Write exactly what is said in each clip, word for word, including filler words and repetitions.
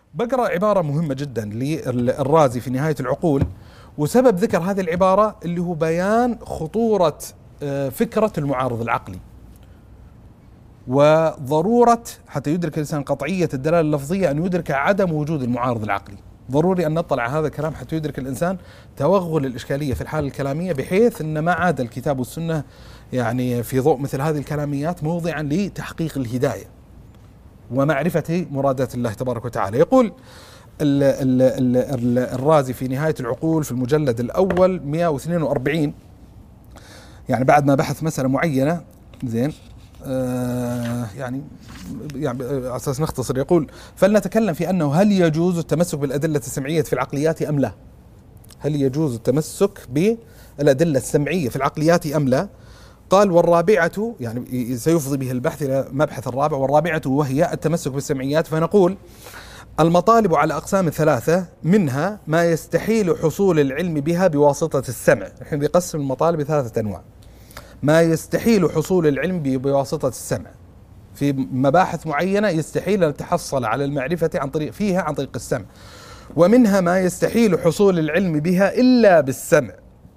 بقرأ عبارة مهمة جدا للرازي في نهاية العقول، وسبب ذكر هذه العبارة اللي هو بيان خطورة فكرة المعارض العقلي، وضرورة حتى يدرك الإنسان قطعية الدلالة اللفظية أن يدرك عدم وجود المعارض العقلي. ضروري أن نطلع على هذا الكلام حتى يدرك الإنسان توغل الإشكالية في الحالة الكلامية، بحيث أن ما عاد الكتاب والسنة يعني في ضوء مثل هذه الكلاميات موضعا لتحقيق الهداية ومعرفة مرادات الله تبارك وتعالى. يقول ال ال ال ال الرازي في نهاية العقول في المجلد الأول مئة واثنين وأربعين، يعني بعد ما بحث مسألة معينة، زين آه يعني يعني على أساس نختصر، يقول: فلنتكلم في أنه هل يجوز التمسك بالأدلة السمعية في العقليات أم لا؟ هل يجوز التمسك بالأدلة السمعية في العقليات أم لا؟ قال: والرابعة، يعني سيفضي به البحث إلى مبحث الرابع، والرابعة وهي التمسك بالسمعيات. فنقول: المطالب على أقسام ثلاثة، منها ما يستحيل حصول العلم بها بواسطة السمع. نحن بيقسم المطالب بثلاثة أنواع: ما يستحيل حصول العلم بواسطة السمع، في مباحث معينة يستحيل أن تحصل على المعرفة عن طريق فيها عن طريق السمع، ومنها ما يستحيل حصول العلم بها إلا بالسمع،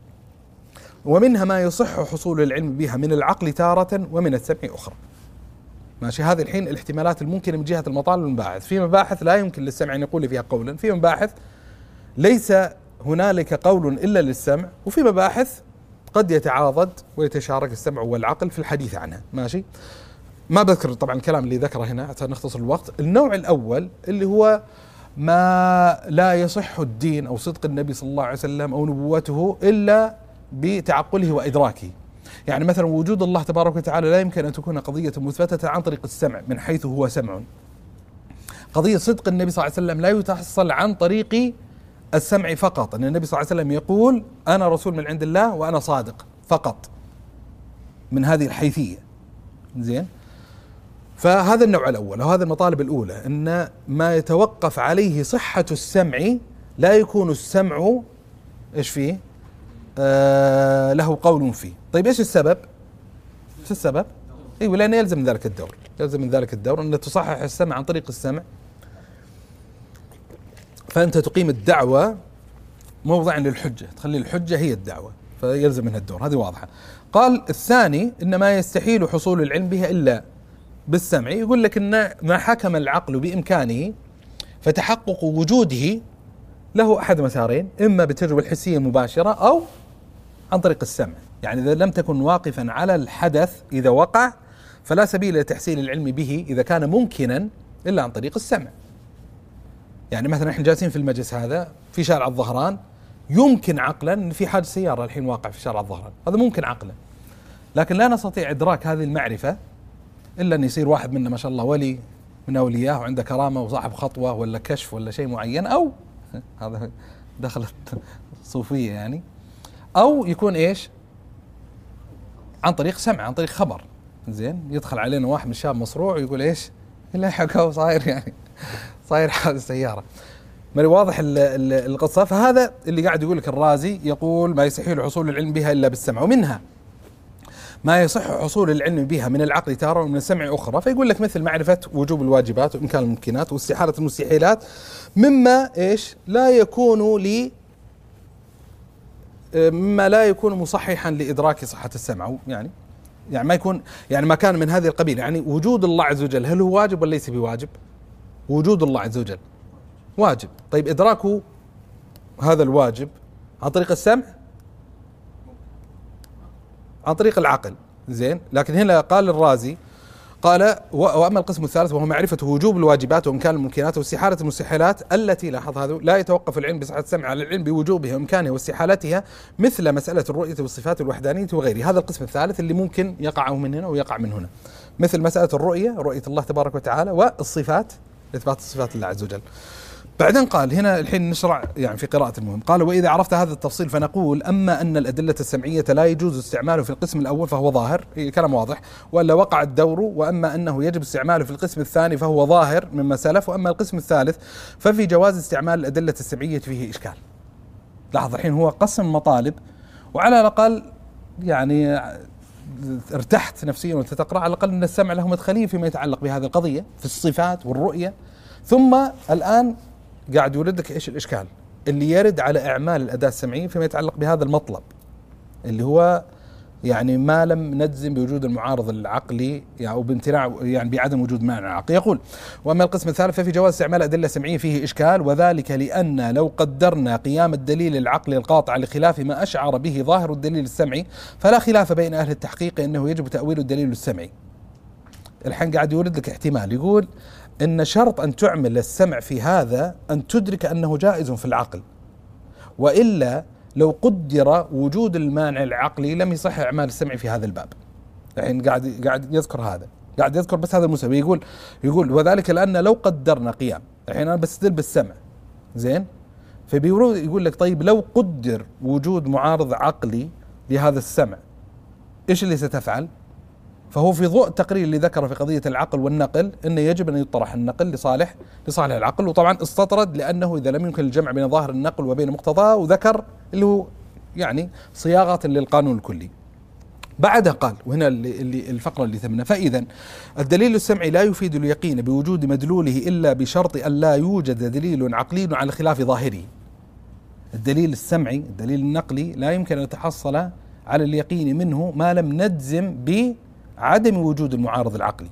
ومنها ما يصح حصول العلم بها من العقل تارة ومن السمع أخرى. ماشي، هذه الحين الاحتمالات الممكنة من جهة المطالب والمباحث. في مباحث لا يمكن للسمع أن يقول فيها قولا، في مباحث ليس هنالك قول إلا للسمع، وفي مباحث قد يتعاضد ويتشارك السمع والعقل في الحديث عنها. ماشي، ما بذكر طبعا الكلام اللي ذكره هنا حتى نختصر الوقت. النوع الأول اللي هو ما لا يصح الدين أو صدق النبي صلى الله عليه وسلم أو نبوته إلا بتعقله وإدراكه. يعني مثلا وجود الله تبارك وتعالى لا يمكن أن تكون قضية مثبتة عن طريق السمع من حيث هو سمع. قضية صدق النبي صلى الله عليه وسلم لا يتحصل عن طريق السمع فقط، أن النبي صلى الله عليه وسلم يقول: أنا رسول من عند الله وأنا صادق، فقط من هذه الحيثية. زين، فهذا النوع الأول، وهذا المطالب الأولى، أن ما يتوقف عليه صحة السمع لا يكون السمع إيش فيه آه له قول فيه. طيب إيش السبب؟ إيش السبب؟ أيوة، لأن يلزم من ذلك الدور، يلزم من ذلك الدور أن تصحح السمع عن طريق السمع، فأنت تقيم الدعوة موضعا للحجة، تخلي الحجة هي الدعوة، فيلزم منها الدور، هذه واضحة. قال الثاني: إن ما يستحيل حصول العلم بها إلا بالسمع. يقول لك إن ما حكم العقل بإمكانه فتحقق وجوده له أحد مسارين: إما بالتجربة الحسية المباشرة أو عن طريق السمع. يعني إذا لم تكن واقفا على الحدث إذا وقع فلا سبيل لتحصيل العلم به إذا كان ممكنا إلا عن طريق السمع. يعني مثلا احنا جالسين في المجلس هذا في شارع الظهران، يمكن عقلا ان في حادث سيارة الحين واقع في شارع الظهران، هذا ممكن عقلا، لكن لا نستطيع ادراك هذه المعرفة الا ان يصير واحد منا ما شاء الله ولي من اولياء وعنده كرامة وصاحب خطوة ولا كشف ولا شيء معين، او هذا دخلت صوفية يعني، او يكون ايش عن طريق سمع، عن طريق خبر. زين، يدخل علينا واحد من الشباب مصروع ويقول ايش اللي حكوا صاير يعني صاير حادث سيارة، ما واضح القصة. فهذا اللي قاعد يقول لك الرازي، يقول: ما يستحيل حصول العلم بها إلا بالسمع، ومنها ما يصح حصول العلم بها من العقل تارة ومن السمع أخرى. فيقول لك مثل معرفة وجوب الواجبات وإمكان الممكنات واستحالة المستحيلات، مما إيش لا يكون لي مما لا يكون مصححا لإدراك صحة السمع، يعني يعني ما يكون يعني ما كان من هذه القبيل. يعني وجود الله عز وجل هل هو واجب ولا ليس بواجب؟ وجود الله عز وجل واجب. طيب إدراكه هذا الواجب عن طريق السمع عن طريق العقل. زين، لكن هنا قال الرازي، قال: وأما القسم الثالث وهو معرفة وجوب الواجبات وإمكان الممكنات واستحالة المستحيلات التي، لاحظ هذا، لا يتوقف العلم بصحة السمع على العلم بوجوبها وإمكانها واستحالتها، مثل مسألة الرؤية والصفات الوحدانية وغيره. هذا القسم الثالث اللي ممكن يقع من هنا ويقع من هنا، مثل مسألة الرؤية، رؤية الله تبارك وتعالى، والصفات، إثبات الصفات الله عز وجل. بعدين قال هنا الحين نشرع يعني في قراءة المهم، قال: وإذا عرفت هذا التفصيل فنقول: أما أن الأدلة السمعية لا يجوز استعماله في القسم الأول فهو ظاهر، كلام واضح، وألا وقع الدور، وأما أنه يجب استعماله في القسم الثاني فهو ظاهر مما سلف، وأما القسم الثالث ففي جواز استعمال الأدلة السمعية فيه إشكال. لاحظ الحين هو قسم مطالب، وعلى الأقل يعني ارتحت نفسيا وانت تقرأ على الأقل أن السمع له مدخلية فيما يتعلق بهذه القضية في الصفات والرؤية. ثم الآن قاعد يورد لك إيش الإشكال اللي يرد على إعمال الأداة السمعية فيما يتعلق بهذا المطلب اللي هو يعني ما لم نجزم بوجود المعارض العقلي يعني أو بامتناع يعني بعدم وجود مانع عقلي. يقول: وأما القسم الثالث ففي جواز استعمال أدلة سمعية فيه إشكال، وذلك لأن لو قدرنا قيام الدليل العقلي القاطع لخلاف ما أشعر به ظاهر الدليل السمعي فلا خلاف بين أهل التحقيق أنه يجب تأويل الدليل السمعي. الحين قاعد يورد لك احتمال، يقول إن شرط أن تعمل السمع في هذا أن تدرك أنه جائز في العقل، وإلا لو قدر وجود المانع العقلي لم يصح إعمال السمع في هذا الباب. الحين قاعد قاعد يذكر هذا، قاعد يذكر بس هذا المسوي. يقول يقول وذلك لأن لو قدرنا قيام، الحين أنا بستدل بالسمع زين، فبيقول يقول لك طيب لو قدر وجود معارض عقلي لهذا السمع إيش اللي ستفعل؟ فهو في ضوء التقرير اللي ذكره في قضية العقل والنقل أنه يجب أن يطرح النقل لصالح لصالح العقل، وطبعا استطرد لأنه إذا لم يمكن الجمع بين ظاهر النقل وبين مقتضاه، وذكر اللي هو يعني صياغة للقانون الكلي. بعدها قال، وهنا اللي الفقرة اللي ثمنها: فإذا الدليل السمعي لا يفيد اليقين بوجود مدلوله إلا بشرط أن لا يوجد دليل عقلي على خلاف ظاهره. الدليل السمعي الدليل النقلي لا يمكن أن يتحصل على اليقين منه ما لم نجزم بعدم وجود المعارض العقلي،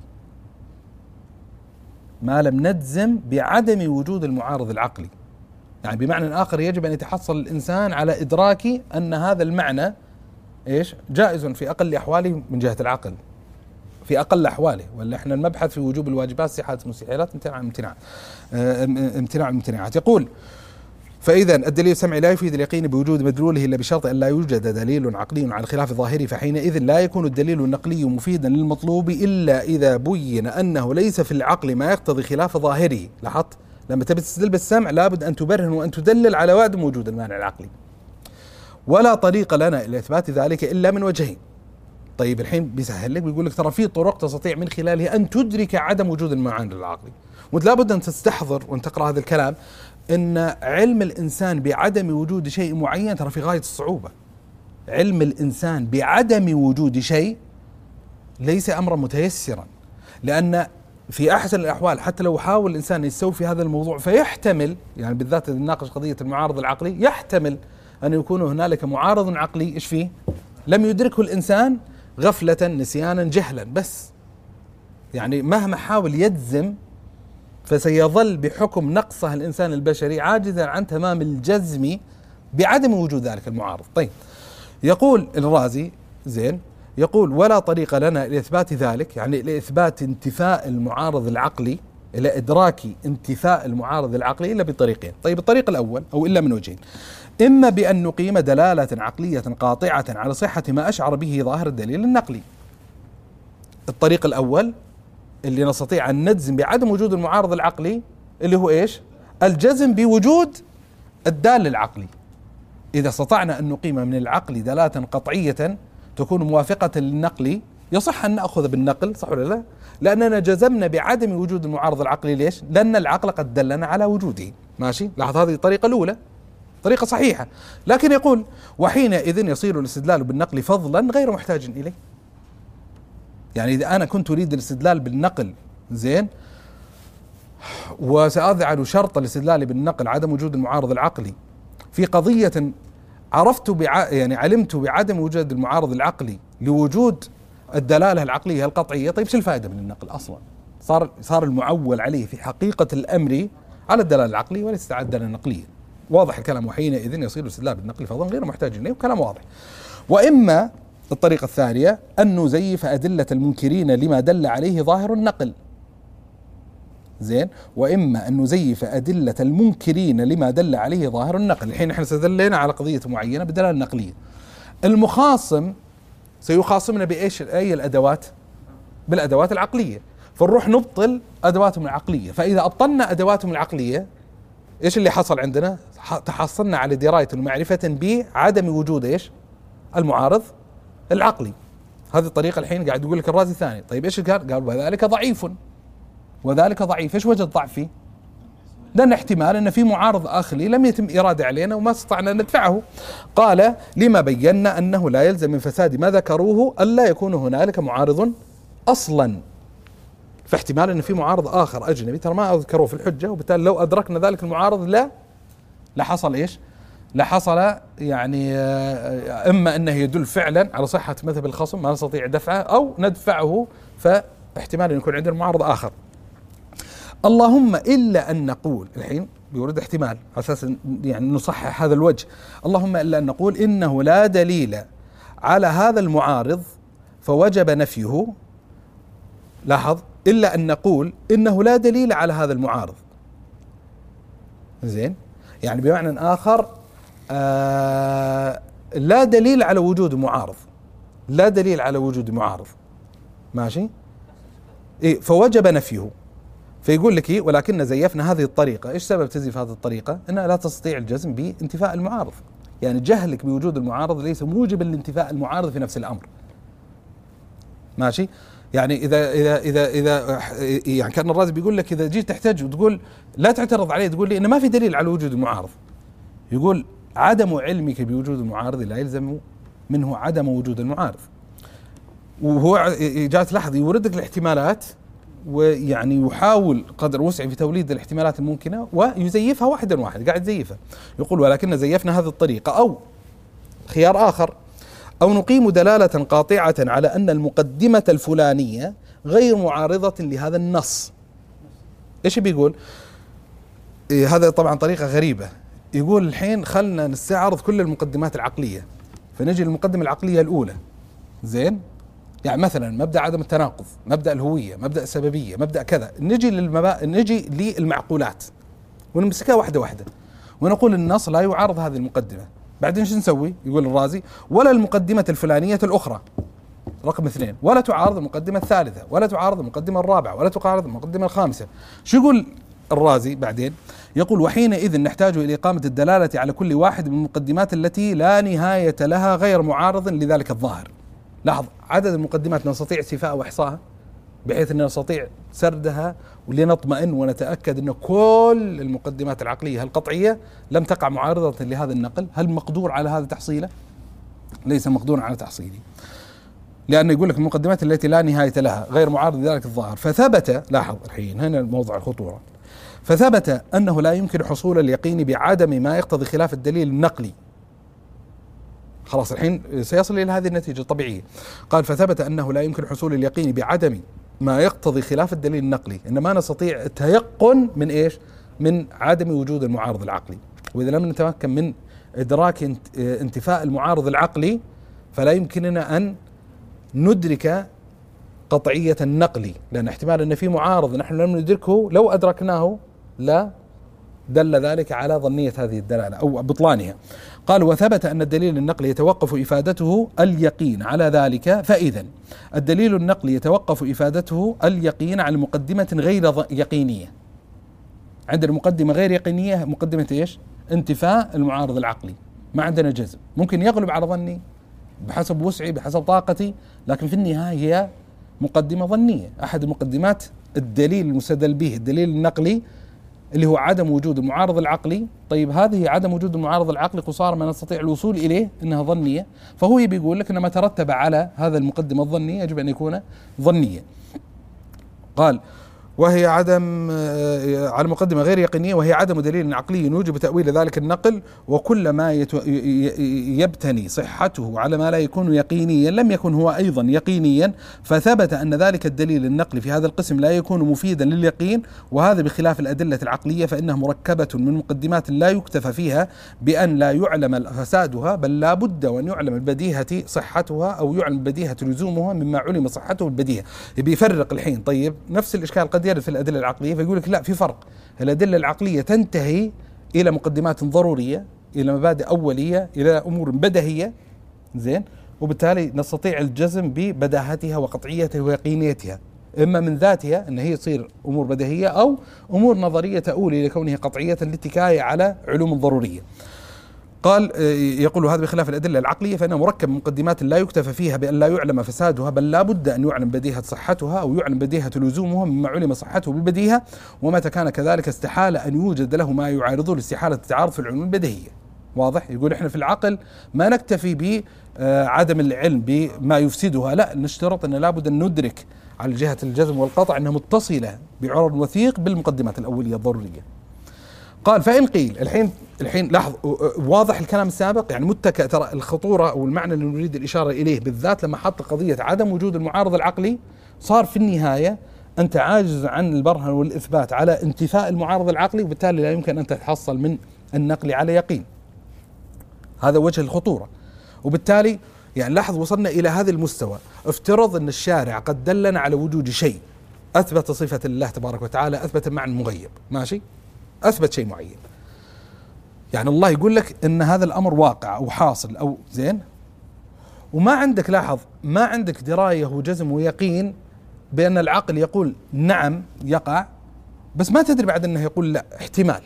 ما لم نجزم بعدم وجود المعارض العقلي. يعني بمعنى آخر يجب أن يتحصل الإنسان على إدراك أن هذا المعنى إيش جائز في أقل أحواله من جهة العقل، في أقل أحواله. ولا إحنا المبحث في وجوب الواجبات، صحة المستحيلات، امتناع امتناع امتناع الممتنعات. يقول: فإذا الدليل السمعي لا يفيد اليقين بوجود مدلوله إلا بشرط أن لا يوجد دليل عقلي على خلاف ظاهره، فحينئذ لا يكون الدليل النقلي مفيدا للمطلوب إلا إذا بين أنه ليس في العقل ما يقتضي خلاف ظاهره. لاحظت؟ لما تبي تستدل بالسمع لابد أن تبرهن وأن تدلل على عدم وجود المانع العقلي، ولا طريق لنا إلى إثبات ذلك إلا من وجهين. طيب الحين بيسهل لك، بيقول لك ترى في طرق تستطيع من خلالها أن تدرك عدم وجود المانع العقلي، وأنت لابد أن تستحضر وأن تقرأ هذا الكلام إن علم الإنسان بعدم وجود شيء معين ترى في غاية الصعوبة. علم الإنسان بعدم وجود شيء ليس أمرا متيسرا، لأن في أحسن الأحوال حتى لو حاول الإنسان يستوفي هذا الموضوع فيحتمل، يعني بالذات إذا ناقش قضية المعارض العقلي، يحتمل أن يكون هنالك معارض عقلي إيش فيه لم يدركه الإنسان غفلة نسيانا جهلا بس. يعني مهما حاول يجزم فسيظل بحكم نقصه الإنسان البشري عاجزا عن تمام الجزم بعدم وجود ذلك المعارض. طيب يقول الرازي زين، يقول: ولا طريق لنا لإثبات ذلك، يعني لإثبات انتفاء المعارض العقلي، إلى إدراك انتفاء المعارض العقلي إلا بطريقين. طيب الطريق الأول أو إلا من وجهين: إما بأن نقيم دلالة عقلية قاطعة على صحة ما أشعر به ظاهر الدليل النقلي. الطريق الأول اللي نستطيع أن نجزم بعدم وجود المعارض العقلي اللي هو إيش؟ الجزم بوجود الدال العقلي. إذا استطعنا أن نقيم من العقل دلالة قطعية تكون موافقة للنقل يصح أن نأخذ بالنقل، صح ولا لا؟ لأننا جزمنا بعدم وجود المعارض العقلي. ليش؟ لأن العقل قد دلنا على وجوده. ماشي؟ لاحظ هذه الطريقة الأولى طريقة صحيحة، لكن يقول: وحينئذ يصير الاستدلال بالنقل فضلا غير محتاج إليه. يعني إذا أنا كنت أريد الاستدلال بالنقل زين، وسأضع شرط الاستدلال بالنقل عدم وجود المعارض العقلي في قضية عرفت بع... يعني علمت بعدم وجود المعارض العقلي لوجود الدلالة العقلية القطعية، طيب شو الفائدة من النقل أصلا؟ صار صار المعول عليه في حقيقة الأمر على الدلالة العقلية وليس على الدلالة النقلية. واضح الكلام. وحينئذ يصير الاستدلال بالنقل فضلا غير محتاج إليه، وكلام واضح. وإما الطريقة الثانية أن نزيف أدلة المنكرين لما دل عليه ظاهر النقل. زين، وإما أن نزيف أدلة المنكرين لما دل عليه ظاهر النقل. الحين احنا استدلينا على قضية معينة بدلالة نقلية، المخاصم سيخاصمنا بإيش؟ أي الأدوات؟ بالأدوات العقلية، فنروح نبطل أدواتهم العقلية. فإذا أبطلنا أدواتهم العقلية إيش اللي حصل عندنا؟ تحصلنا على دراية ومعرفة بعدم وجود إيش؟ المعارض العقلي. هذه الطريقة الحين قاعد يقول لك الرازي الثاني. طيب إيش قال؟ قال وذلك ضعيف، وذلك ضعيف. إيش وجه الضعف فيه؟ لأن احتمال أن في معارض آخر لم يتم إرادة علينا وما استطعنا أن ندفعه. قال لما بينا أنه لا يلزم من فساد ما ذكروه ألا يكون هنالك معارض أصلا، فاحتمال أن في معارض آخر أجنبي ترى ما أذكره في الحجة، وبالتالي لو أدركنا ذلك المعارض لا لحصل إيش؟ لحصل يعني إما أنه يدل فعلا على صحة مذهب الخصم ما نستطيع دفعه، أو ندفعه فاحتمال أن يكون عندنا معارض آخر. اللهم إلا أن نقول، الحين بيورد احتمال على أساس يعني نصحح هذا الوجه، اللهم إلا أن نقول إنه لا دليل على هذا المعارض فوجب نفيه. لاحظ، إلا أن نقول إنه لا دليل على هذا المعارض. زين، يعني بمعنى آخر آه لا دليل على وجود معارض، لا دليل على وجود معارض، ماشي؟ إيه، فوجب نفيه. فيقول لك إيه؟ ولكن زيفنا هذه الطريقة. إيش سبب تزييف هذه الطريقة؟ أنها لا تستطيع الجزم بانتفاء المعارض، يعني جهلك بوجود المعارض ليس موجبا لانتفاء المعارض في نفس الأمر، ماشي؟ يعني إذا إذا إذا إذا يعني كان الرازي بيقول لك إذا جيت تحتاج وتقول لا تعترض عليه، تقول لي إنه ما في دليل على وجود المعارض، يقول عدم علمك بوجود المعارض لا يلزم منه عدم وجود المعارض. وهو جاءت لحظة يورد لك الاحتمالات، ويعني يحاول قدر وسعه في توليد الاحتمالات الممكنة ويزيفها واحدا واحدا، قاعد يزيفها. يقول ولكن زيفنا هذه الطريقة، أو خيار آخر، أو نقيم دلالة قاطعة على أن المقدمة الفلانية غير معارضة لهذا النص. إيش بيقول؟ إيه، هذا طبعا طريقة غريبة. يقول الحين خلنا نستعرض كل المقدمات العقلية، فنجي للمقدمة العقلية الأولى. زين، يعني مثلا مبدأ عدم التناقض، مبدأ الهوية، مبدأ السببية، مبدأ كذا، نجي للمبا... نجي للمعقولات ونمسكها واحدة واحدة ونقول النص لا يعارض هذه المقدمة. بعدين شو نسوي؟ يقول الرازي ولا المقدمة الفلانية الأخرى رقم اثنين، ولا تعارض المقدمة الثالثة، ولا تعارض المقدمة الرابعة، ولا تعارض المقدمة الخامسة. شو يقول الرازي بعدين؟ يقول وحينئذ نحتاج إلى إقامة الدلالة على كل واحد من المقدمات التي لا نهاية لها غير معارض لذلك الظاهر. لاحظ، عدد المقدمات نستطيع استيفاء وإحصائها بحيث أن نستطيع سردها ولنطمئن ونتأكد أن كل المقدمات العقلية القطعية لم تقع معارضة لهذا النقل. هل مقدور على هذا تحصيله؟ ليس مقدور على تحصيله، لأنه يقول لك المقدمات التي لا نهاية لها غير معارض لذلك الظاهر. فثبت، لاحظ الحين هنا موضع الخطورة، فثبت أنه لا يمكن حصول اليقين بعدم ما يقتضي خلاف الدليل النقلي. خلاص الحين سيصل إلى هذه النتيجة الطبيعية. قال فثبت أنه لا يمكن حصول اليقين بعدم ما يقتضي خلاف الدليل النقلي، إنما نستطيع التيقن من إيش؟ من عدم وجود المعارض العقلي. وإذا لم نتمكن من إدراك انتفاء المعارض العقلي فلا يمكننا أن ندرك قطعية النقل، لأن احتمال أن في معارض نحن لم ندركه لو أدركناه لا دل ذلك على ظنية هذه الدلالة أو بطلانها. قال وثبت أن الدليل النقلي يتوقف إفادته اليقين على ذلك، فإذا الدليل النقلي يتوقف إفادته اليقين على مقدمة غير يقينية. عندنا مقدمة غير يقينية، مقدمة إيش؟ انتفاء المعارض العقلي. ما عندنا جزم، ممكن يغلب على ظني بحسب وسعي بحسب طاقتي، لكن في النهاية هي مقدمة ظنية. أحد مقدمات الدليل المستدل به الدليل النقلي اللي هو عدم وجود المعارض العقلي. طيب هذه عدم وجود المعارض العقلي قصار ما نستطيع الوصول إليه إنها ظنية، فهو بيقول لك إن ما ترتب على هذا المقدمة الظنية يجب أن يكون ظنيا. قال وهي عدم على مقدمة غير يقينية، وهي عدم دليل عقلي يوجب تأويل ذلك النقل، وكل ما يبتني صحته على ما لا يكون يقينيا لم يكن هو أيضا يقينيا. فثبت أن ذلك الدليل النقلي في هذا القسم لا يكون مفيدا لليقين، وهذا بخلاف الأدلة العقلية فإنها مركبة من مقدمات لا يكتفى فيها بأن لا يعلم فسادها، بل لا بد وأن يعلم البديهة صحتها أو يعلم البديهة لزومها مما علم صحته البديهة. بيفرق الحين. طيب نفس الإشكال قد يرد في الأدلة العقلية، فيقول لك لا، في فرق. الأدلة العقلية تنتهي إلى مقدمات ضرورية، إلى مبادئ أولية، إلى أمور بديهية، زين، وبالتالي نستطيع الجزم ببداهتها وقطعيتها ويقينيتها، إما من ذاتها أن هي تصير أمور بديهية أو أمور نظرية تؤول إلى كونها قطعية لاتكاية على علوم ضرورية. قال يقول هذا بخلاف الأدلة العقلية فإنها مركب من مقدمات لا يكتفى فيها بأن لا يعلم فسادها، بل لا بد أن يعلم بديهة صحتها أو يعلم بديهة لزومها مما علم صحته بالبديهة، ومتى كان كذلك استحال أن يوجد له ما يعارضه لاستحالة التعارض في العلوم البديهية. واضح؟ يقول احنا في العقل ما نكتفي بعدم العلم بما يفسدها، لا، نشترط ان لابد ان ندرك على جهة الجزم والقطع انها متصلة بعرض وثيق بالمقدمات الاولية الضرورية. قال فإن قيل، الحين الحين لاحظ واضح الكلام السابق، يعني متكئ، ترى الخطورة والمعنى اللي نريد الإشارة إليه بالذات لما حط قضية عدم وجود المعارض العقلي، صار في النهاية أنت عاجز عن البرهن والإثبات على انتفاء المعارض العقلي، وبالتالي لا يمكن أن تتحصل من النقل على يقين. هذا وجه الخطورة. وبالتالي يعني لاحظ وصلنا إلى هذا المستوى. افترض أن الشارع قد دلنا على وجود شيء أثبت صفة الله تبارك وتعالى، أثبت معنى مغيب، ماشي، أثبت شيء معين، يعني الله يقول لك إن هذا الأمر واقع أو حاصل أو زين، وما عندك، لاحظ، ما عندك دراية وجزم ويقين بأن العقل يقول نعم يقع، بس ما تدري بعد أنه يقول لا، احتمال.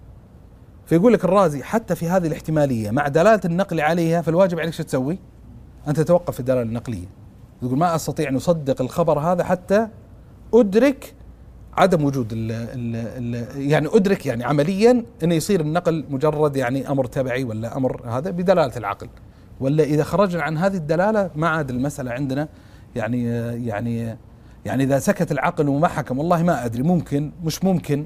فيقول لك الرازي حتى في هذه الاحتمالية مع دلالة النقل عليها، فالواجب عليك شو تسوي؟ أن تتوقف في الدلالة النقلية. يقول ما أستطيع أن أصدق الخبر هذا حتى أدرك عدم وجود ال ال ال يعني أدرك يعني عمليا أن يصير النقل مجرد يعني أمر تبعي ولا أمر هذا بدلالة العقل، ولا إذا خرجنا عن هذه الدلالة ما عاد المسألة عندنا يعني يعني يعني إذا سكت العقل وما حكم والله ما أدري، ممكن مش ممكن،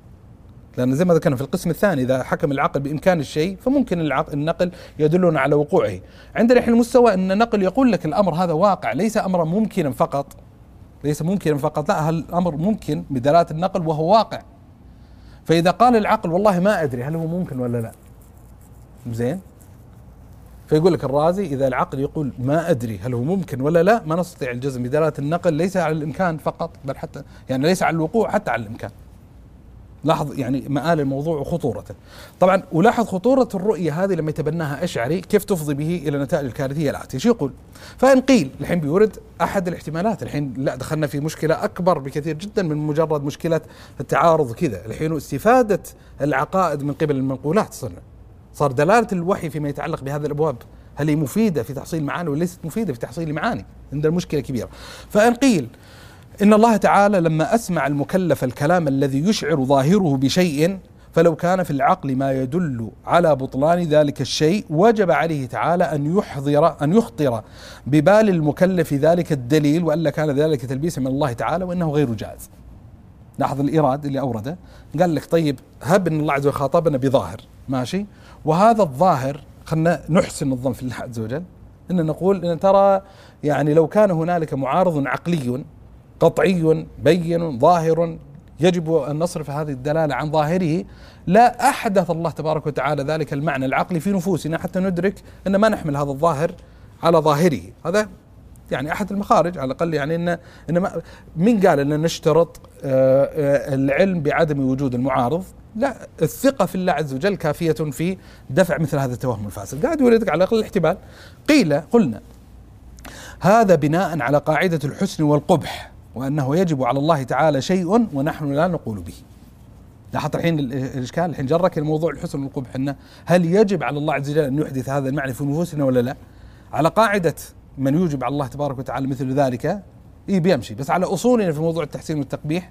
لأن زي ما ذكرنا في القسم الثاني إذا حكم العقل بإمكان الشيء فممكن العقل النقل يدلنا على وقوعه. عندنا إحنا المستوى أن النقل يقول لك الأمر هذا واقع، ليس أمرا ممكنا فقط، ليس ممكنا فقط، لا، هل الأمر ممكن بدلالة النقل وهو واقع. فإذا قال العقل والله ما أدري هل هو ممكن ولا لا، زين، فيقول لك الرازي إذا العقل يقول ما أدري هل هو ممكن ولا لا، ما نستطيع الجزم بدلالة النقل، ليس على الإمكان فقط بل حتى يعني ليس على الوقوع، حتى على الإمكان. لاحظ يعني مآل الموضوع وخطورته. طبعا ولاحظ خطورة الرؤية هذه لما يتبناها أشعري كيف تفضي به إلى نتائج الكارثية الآتية. شو يقول؟ فإن قيل، الحين بيورد أحد الاحتمالات، الحين لا دخلنا في مشكلة أكبر بكثير جدا من مجرد مشكلة التعارض كذا، الحين استفادة العقائد من قبل المنقولات، صرنا صار دلالة الوحي فيما يتعلق بهذه الأبواب هل هي مفيدة في تحصيل معاني ولا ليست مفيدة في تحصيل معاني؟ عندنا مشكلة كبيرة. فإن قيل إن الله تعالى لما أسمع المكلف الكلام الذي يشعر ظاهره بشيء، فلو كان في العقل ما يدل على بطلان ذلك الشيء وجب عليه تعالى أن يحضر أن يخطر ببال المكلف ذلك الدليل، وألا كان ذلك تلبيسا من الله تعالى وإنه غير جائز. لاحظ الإيراد اللي أورده، قال لك طيب هب أن الله عز وجل خاطبنا بظاهر، ماشي، وهذا الظاهر خلنا نحسن الظن في الله عز وجل إن نقول إن ترى يعني لو كان هنالك معارض عقلي قطعي بين ظاهر يجب أن نصرف هذه الدلالة عن ظاهره، لا أحدث الله تبارك وتعالى ذلك المعنى العقلي في نفوسنا حتى ندرك أن ما نحمل هذا الظاهر على ظاهره. هذا يعني أحد المخارج على الأقل، يعني إن إن ما من قال أن نشترط العلم بعدم وجود المعارض؟ لا، الثقة في الله عز وجل كافية في دفع مثل هذا التوهم الفاسد. قاعد يريدك على الأقل الاحتمال. قيل قلنا هذا بناء على قاعدة الحسن والقبح، وأنه يجب على الله تعالى شيء ونحن لا نقول به. لاحظت الحين الإشكال، الحين جرك الموضوع الحسن والقبح، أنه هل يجب على الله عز وجل أن يحدث هذا المعنى في نفوسنا ولا لا؟ على قاعدة من يوجب على الله تبارك وتعالى مثل ذلك إيه بيمشي، بس على أصولنا في موضوع التحسين والتقبيح،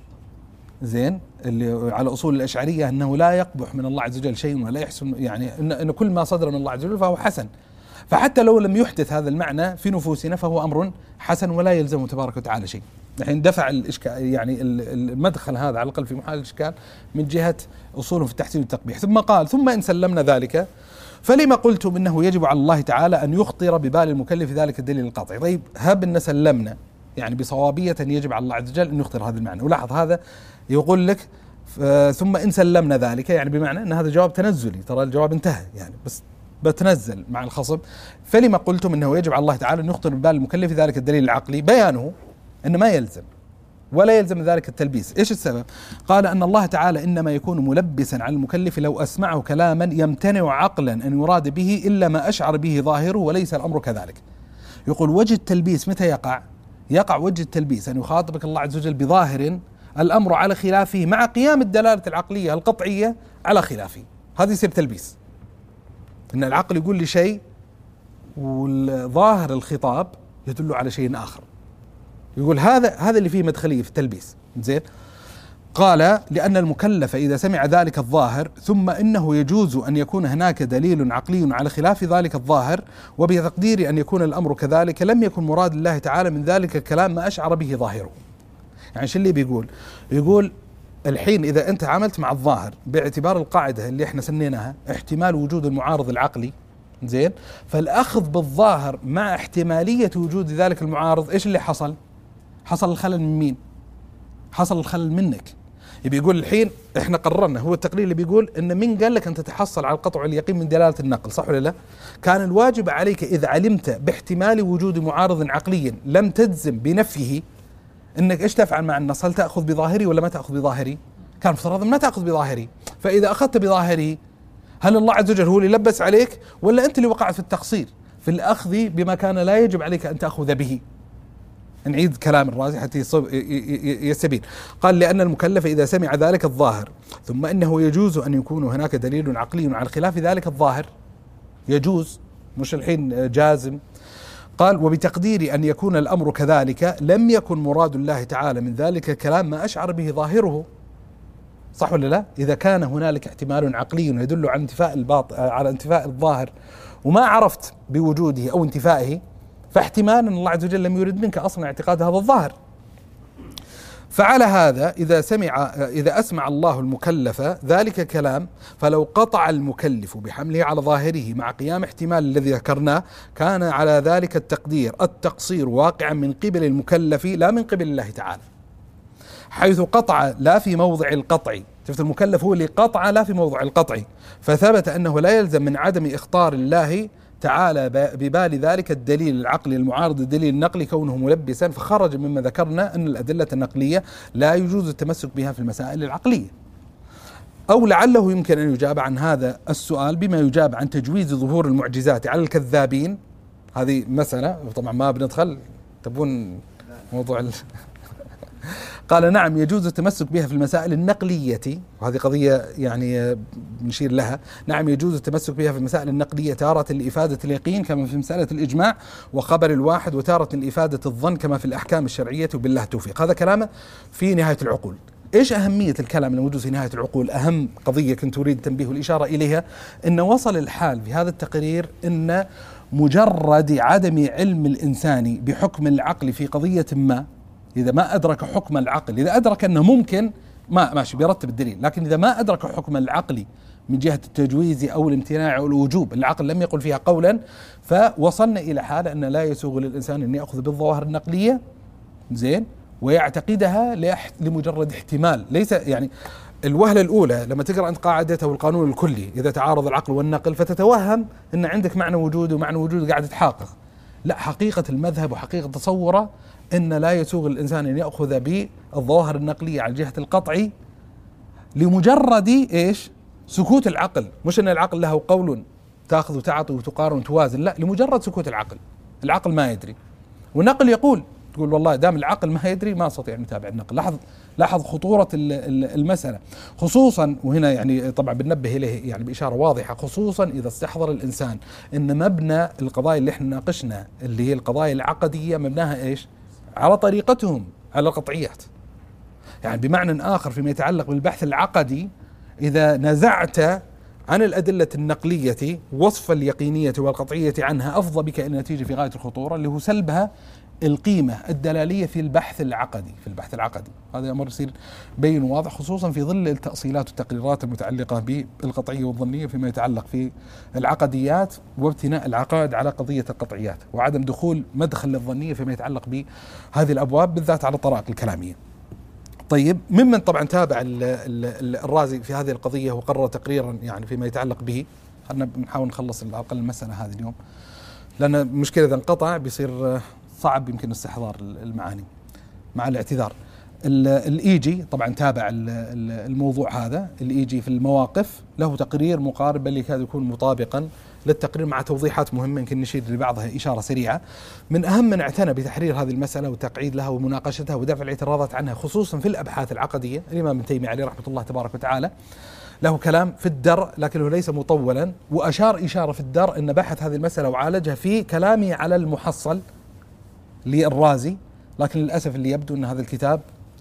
زين، اللي على أصول الأشعرية أنه لا يقبح من الله عز وجل شيء ولا يحسن، يعني إن, إن كل ما صدر من الله عز وجل فهو حسن، فحتى لو لم يحدث هذا المعنى في نفوسنا فهو أمر حسن ولا يلزم تبارك وتعالى شيء. الحين دفع الإشكال، يعني المدخل هذا على الأقل في محل الإشكال من جهة أصوله في التحسين والتقبيح. ثم قال ثم إن سلمنا ذلك فلما قلتم إنه يجب على الله تعالى أن يخطر ببال المكلف ذلك الدليل القاطع. طيب هب أن سلمنا يعني بصوابية أن يجب على الله عز وجل أن يخطر هذا المعنى، ولاحظ هذا يقول لك ثم إن سلمنا ذلك، يعني بمعنى أن هذا جواب تنزلي، ترى الجواب انتهى يعني بس بتنزل مع الخصم. فلما قلتم إنه يجب على الله تعالى أن يخطر ببال المكلف ذلك الدليل العقلي، بيانه أن ما يلزم ولا يلزم ذلك التلبيس. إيش السبب؟ قال أن الله تعالى إنما يكون ملبسا على المكلف لو أسمعه كلاما يمتنع عقلا أن يراد به إلا ما أشعر به ظاهره، وليس الأمر كذلك. يقول وجه التلبيس متى يقع؟ يقع وجه التلبيس أن يخاطبك الله عز وجل بظاهر الأمر على خلافه مع قيام الدلالة العقلية القطعية على خلافه، هذا يصير تلبيس. إن العقل يقول لي شيء والظاهر الخطاب يدل على شيء آخر، يقول هذا هذا اللي فيه مدخلية في التلبيس. زين، قال لأن المكلف إذا سمع ذلك الظاهر ثم إنه يجوز أن يكون هناك دليل عقلي على خلاف ذلك الظاهر، وبتقدير أن يكون الأمر كذلك لم يكن مراد الله تعالى من ذلك الكلام ما أشعر به ظاهره. يعني شو اللي بيقول؟ يقول الحين إذا أنت عملت مع الظاهر باعتبار القاعدة اللي احنا سنيناها احتمال وجود المعارض العقلي، زين، فالأخذ بالظاهر مع احتمالية وجود ذلك المعارض، إيش اللي حصل؟ حصل الخلل من مين؟ حصل الخلل منك. يبي يقول الحين احنا قررنا، هو التقرير اللي بيقول ان من قال لك ان تتحصل على القطع واليقين من دلالة النقل، صح ولا لا؟ كان الواجب عليك اذا علمت باحتمال وجود معارض عقلي لم تجزم بنفيه انك ايش تفعل مع النص؟ هل تأخذ بظاهري ولا ما تأخذ بظاهري؟ كان افترض ما تأخذ بظاهري، فاذا اخذت بظاهري هل الله عز وجل هو اللي لبس عليك ولا انت اللي وقعت في التقصير في الاخذ بما كان لا يجب عليك ان تأخذ به؟ نعيد كلام الرازي حتى يستبين. قال لأن المكلف إذا سمع ذلك الظاهر ثم إنه يجوز أن يكون هناك دليل عقلي على خلاف ذلك الظاهر، يجوز مش الحين جازم. قال وبتقدير أن يكون الأمر كذلك لم يكن مراد الله تعالى من ذلك الكلام ما أشعر به ظاهره، صح ولا لا؟ إذا كان هنالك احتمال عقلي يدل على انتفاء الباطن على انتفاء الظاهر وما عرفت بوجوده أو انتفائه، فاحتمال أن الله عز وجل لم يرد منك أصلا اعتقاد هذا الظاهر. فعلى هذا إذا سمع إذا أسمع الله المكلف ذلك الكلام فلو قطع المكلف بحمله على ظاهره مع قيام احتمال الذي ذكرناه كان على ذلك التقدير التقصير واقعا من قبل المكلف لا من قبل الله تعالى، حيث قطع لا في موضع القطع. شفت المكلف هو اللي قطع لا في موضع القطع، فثبت أنه لا يلزم من عدم إخطار الله تعالى ببال ذلك الدليل العقلي المعارض الدليل النقلي كونه ملبسا، فخرج مما ذكرنا أن الأدلة النقلية لا يجوز التمسك بها في المسائل العقلية. أو لعله يمكن أن يجاب عن هذا السؤال بما يجاب عن تجويز ظهور المعجزات على الكذابين. هذه مسألة طبعا ما بندخل، تبون موضوع ال... قال نعم يجوز التمسك بها في المسائل النقلية، وهذه قضية يعني نشير لها. نعم يجوز التمسك بها في المسائل النقلية تارة لإفادة اليقين كما في مسألة الإجماع وخبر الواحد، وتارة لإفادة الظن كما في الأحكام الشرعية، وبالله التوفيق. هذا كلامه في نهاية العقول. إيش أهمية الكلام الموجود في نهاية العقول؟ أهم قضية كنت أريد تنبيه الإشارة إليها أن وصل الحال في هذا التقرير أن مجرد عدم علم الإنسان بحكم العقل في قضية ما، إذا ما أدرك حكم العقل، إذا أدرك أنه ممكن ما ماشي بيرتب الدليل، لكن إذا ما أدرك حكم العقل من جهة التجويز أو الامتناع أو الوجوب، العقل لم يقل فيها قولا، فوصلنا إلى حالة أن لا يسوغ للإنسان أن يأخذ بالظواهر النقلية زين ويعتقدها لمجرد احتمال. ليس يعني الوهلة الأولى لما تقرأ أنت قاعدة أو القانون الكلي إذا تعارض العقل والنقل فتتوهم أن عندك معنى وجود ومعنى وجود قاعد تحقق. لا، حقيقة المذهب وحقيقة تصوره أن لا يسوغ الإنسان أن يأخذ بالظواهر النقلية على جهة القطع لمجرد إيش؟ سكوت العقل. مش أن العقل له قول تأخذ وتعطي وتقارن وتوازن، لا، لمجرد سكوت العقل. العقل ما يدري والنقل يقول، تقول والله دام العقل ما يدري ما استطيع ان نتابع النقل. لاحظ لاحظ خطورة المسألة، خصوصا وهنا يعني طبعا بننبه اليه يعني بإشارة واضحة، خصوصا إذا استحضر الإنسان أن مبنى القضايا اللي احنا ناقشنا اللي هي القضايا العقدية مبناها ايش؟ على طريقتهم، على القطعيات. يعني بمعنى آخر فيما يتعلق بالبحث العقدي، إذا نزعت عن الأدلة النقلية وصف اليقينية والقطعية عنها أفضى بك إلى نتيجة في غاية الخطورة اللي هو سلبها القيمة الدلالية في البحث العقدي. في البحث العقدي هذا أمر يصير بين واضح، خصوصا في ظل التأصيلات والتقريرات المتعلقة بالقطعية والظنية فيما يتعلق في العقديات وابتناء العقائد على قضية القطعيات، وعدم دخول مدخل للظنية فيما يتعلق بهذه الأبواب بالذات على الطرائق الكلامية. طيب، ممن طبعا تابع الرازي في هذه القضية وقرر تقريرا يعني فيما يتعلق به، خلنا بنحاول نخلص على الأقل المسألة هذه اليوم، لأن المشكلة إذا انقطع بيصير صعب يمكن استحضار المعاني مع الاعتذار. الإيجي طبعا تابع الموضوع هذا، الإيجي في المواقف له تقرير مقارب بل يكاد يكون مطابقا للتقرير مع توضيحات مهمة يمكن نشير لبعضها إشارة سريعة. من أهم من اعتنى بتحرير هذه المسألة وتقعيد لها ومناقشتها ودفع الاعتراضات عنها خصوصا في الأبحاث العقدية الإمام ابن تيمية عليه رحمة الله تبارك وتعالى، له كلام في الدرء لكنه ليس مطولا، وأشار إشارة في الدرء أن بحث هذه المسألة وعالجها في كلامه على المحصل للرازي، لكن للأسف اللي يبدو أن هذا الكتاب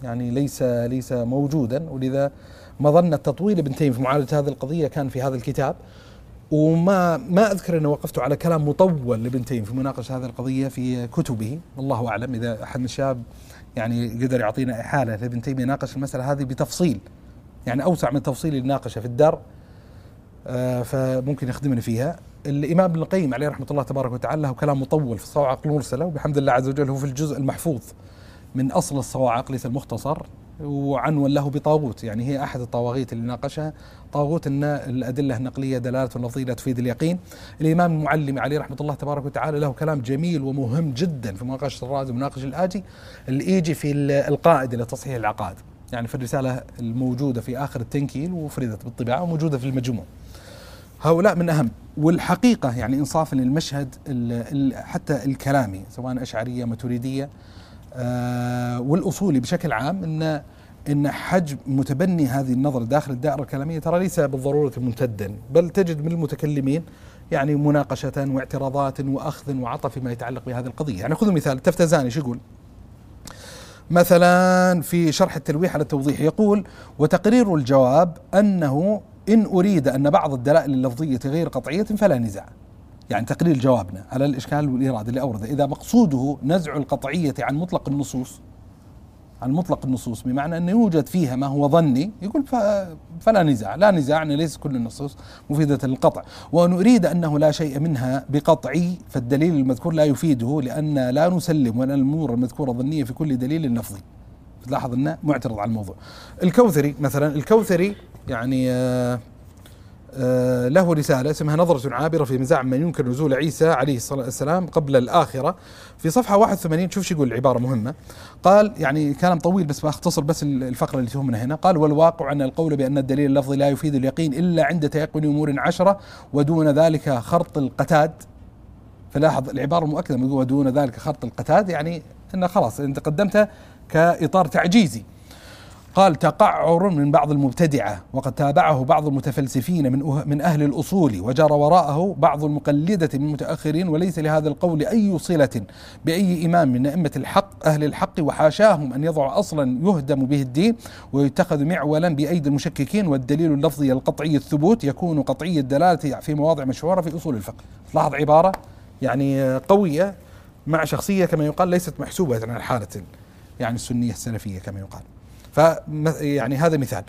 يعني ليس ليس موجودا، ولذا مظنة تطويل ابن تيمية في معالجة هذه القضية كان في هذا الكتاب. وما ما أذكر أنه وقفت على كلام مطول لابن تيمية في مناقشة هذه القضية في كتبه، والله أعلم إذا أحد من الشباب يعني قدر يعطينا إحالة لابن تيمية ناقش المسألة هذه بتفصيل، يعني أوسع من تفصيل الناقشة في الدار، آه فممكن يخدمنا فيها. الإمام ابن القيم عليه رحمة الله تبارك وتعالى له كلام مطول في الصواعق المرسلة، وبحمد الله عز وجل هو في الجزء المحفوظ من أصل الصواعق ليس المختصر، وعنون له بطاغوت، يعني هي أحد الطواغيت اللي ناقشها طاغوت أن الأدلة النقلية دلالة لفظية لا تفيد اليقين. الإمام المعلمي عليه رحمة الله تبارك وتعالى له كلام جميل ومهم جدا في مناقشة الرازي ومناقشة الآجي اللي يجي في القائد إلى تصحيح العقائد، يعني في الرسالة الموجودة في آخر التنكيل وفردت بالطباعة وموجودة في المجموع. هؤلاء من أهم، والحقيقة يعني إنصافا للمشهد حتى الكلامي سواء أشعرية ماتريدية آه والأصولي بشكل عام، إن إن حجم متبني هذه النظرة داخل الدائرة الكلامية ترى ليس بالضرورة ممتدا، بل تجد من المتكلمين يعني مناقشة واعتراضات وأخذ وعطى فيما يتعلق بهذه القضية. يعني خذوا مثال التفتزاني شو يقول مثلا في شرح التلويح على التوضيح، يقول: وتقرير الجواب أنه إن أريد أن بعض الدلائل اللفظية غير قطعية فلا نزاع. يعني تقرير جوابنا على الإشكال والإيراد اللي أورده، إذا مقصوده نزع القطعية عن مطلق النصوص، عن مطلق النصوص بمعنى أن يوجد فيها ما هو ظني، يقول فلا نزاع، لا نزاع أن ليس كل النصوص مفيدة للقطع. وأن أريد أنه لا شيء منها بقطعي فالدليل المذكور لا يفيده، لأن لا نسلم وأن الأمور المذكورة ظنية في كل دليل لفظي. تلاحظ أنه معترض على الموضوع. الكوثري مثلا، الكوثري يعني آه آه له رسالة اسمها نظرة عابرة في مزاع من ينكر نزول عيسى عليه الصلاة والسلام قبل الآخرة، في صفحة واحد وثمانين. شوف شو يقول، العبارة مهمة. قال يعني كلام طويل بس بختصر بس الفقرة اللي تهمنا هنا. قال: والواقع أن القول بأن الدليل اللفظي لا يفيد اليقين إلا عند تيقن أمور عشرة ودون ذلك خرط القتاد. فلاحظ العبارة المؤكدة من ودون ذلك خرط القتاد، يعني أن خلاص أنت قدمتها كإطار تعجيزي. قال: تقعر من بعض المبتدعة، وقد تابعه بعض المتفلسفين من من أهل الأصول، وجرى وراءه بعض المقلدة من المتأخرين، وليس لهذا القول أي صلة بأي إمام من أئمة الحق أهل الحق، وحاشاهم أن يضع أصلا يهدم به الدين ويتخذ معولا بأيدي المشككين، والدليل اللفظي القطعي الثبوت يكون قطعي الدلالة في مواضع مشهورة في أصول الفقه. لاحظ عبارة يعني قوية مع شخصية كما يقال ليست محسوبة على حالة يعني السنية السلفية كما يقال. ف يعني هذا مثال.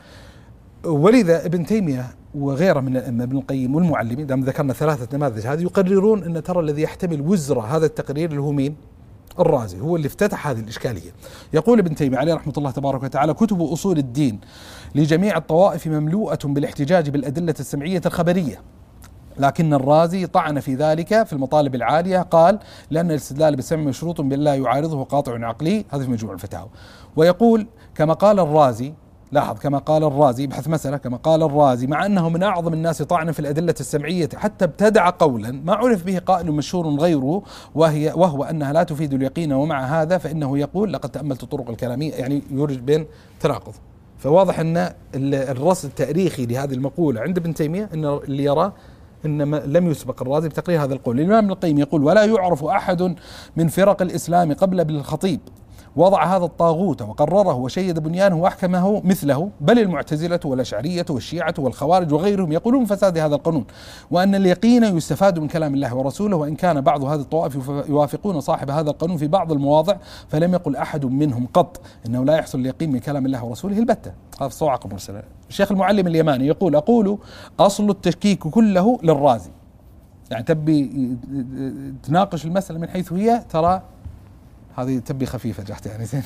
ولذا ابن تيمية وغيره من الأئمة ابن القيم والمعلمين، دام ذكرنا ثلاثة نماذج هذه، يقررون أن ترى الذي يحتمل وزر هذا التقرير اللي هو مين؟ الرازي، هو اللي افتتح هذه الإشكالية. يقول ابن تيمية عليه رحمة الله تبارك وتعالى: كتب أصول الدين لجميع الطوائف مملوءة بالاحتجاج بالأدلة السمعية الخبرية، لكن الرازي طعن في ذلك في المطالب العالية. قال: لأن الاستدلال بالسمع مشروط بالله يعارضه قاطع عقلي. هذا في مجموع الفتاوى. ويقول كما قال الرازي، لاحظ كما قال الرازي، بحث مسألة كما قال الرازي، مع أنه من أعظم الناس طعنا في الأدلة السمعية حتى ابتدع قولا ما عرف به قائل مشهور غيره، وهي وهو أنها لا تفيد اليقين، ومع هذا فإنه يقول: لقد تأملت الطرق الكلامية، يعني يورج بين تناقض. فواضح أن الرصد التاريخي لهذه المقولة عند ابن تيمية أن اللي يراه إنما لم يسبق الرازي بتقرير هذا القول. الإمام ابن القيم يقول: ولا يعرف أحد من فرق الإسلام قبل ابن الخطيب وضع هذا الطاغوت وقرره وشيد بنيانه وأحكمه مثله، بل المعتزلة والأشعرية والشيعة والخوارج وغيرهم يقولون فساد هذا القانون، وأن اليقين يستفاد من كلام الله ورسوله، وإن كان بعض هذه الطوائف يوافقون صاحب هذا القانون في بعض المواضع، فلم يقل أحد منهم قط إنه لا يحصل اليقين من كلام الله ورسوله البتة. هذا الصواعق المرسلة. الشيخ المعلم اليماني يقول: أقول أصل التشكيك كله للرازي. يعني تبي تناقش المسألة من حيث هي، ترى هذه تبي خفيفة جحت يعني زين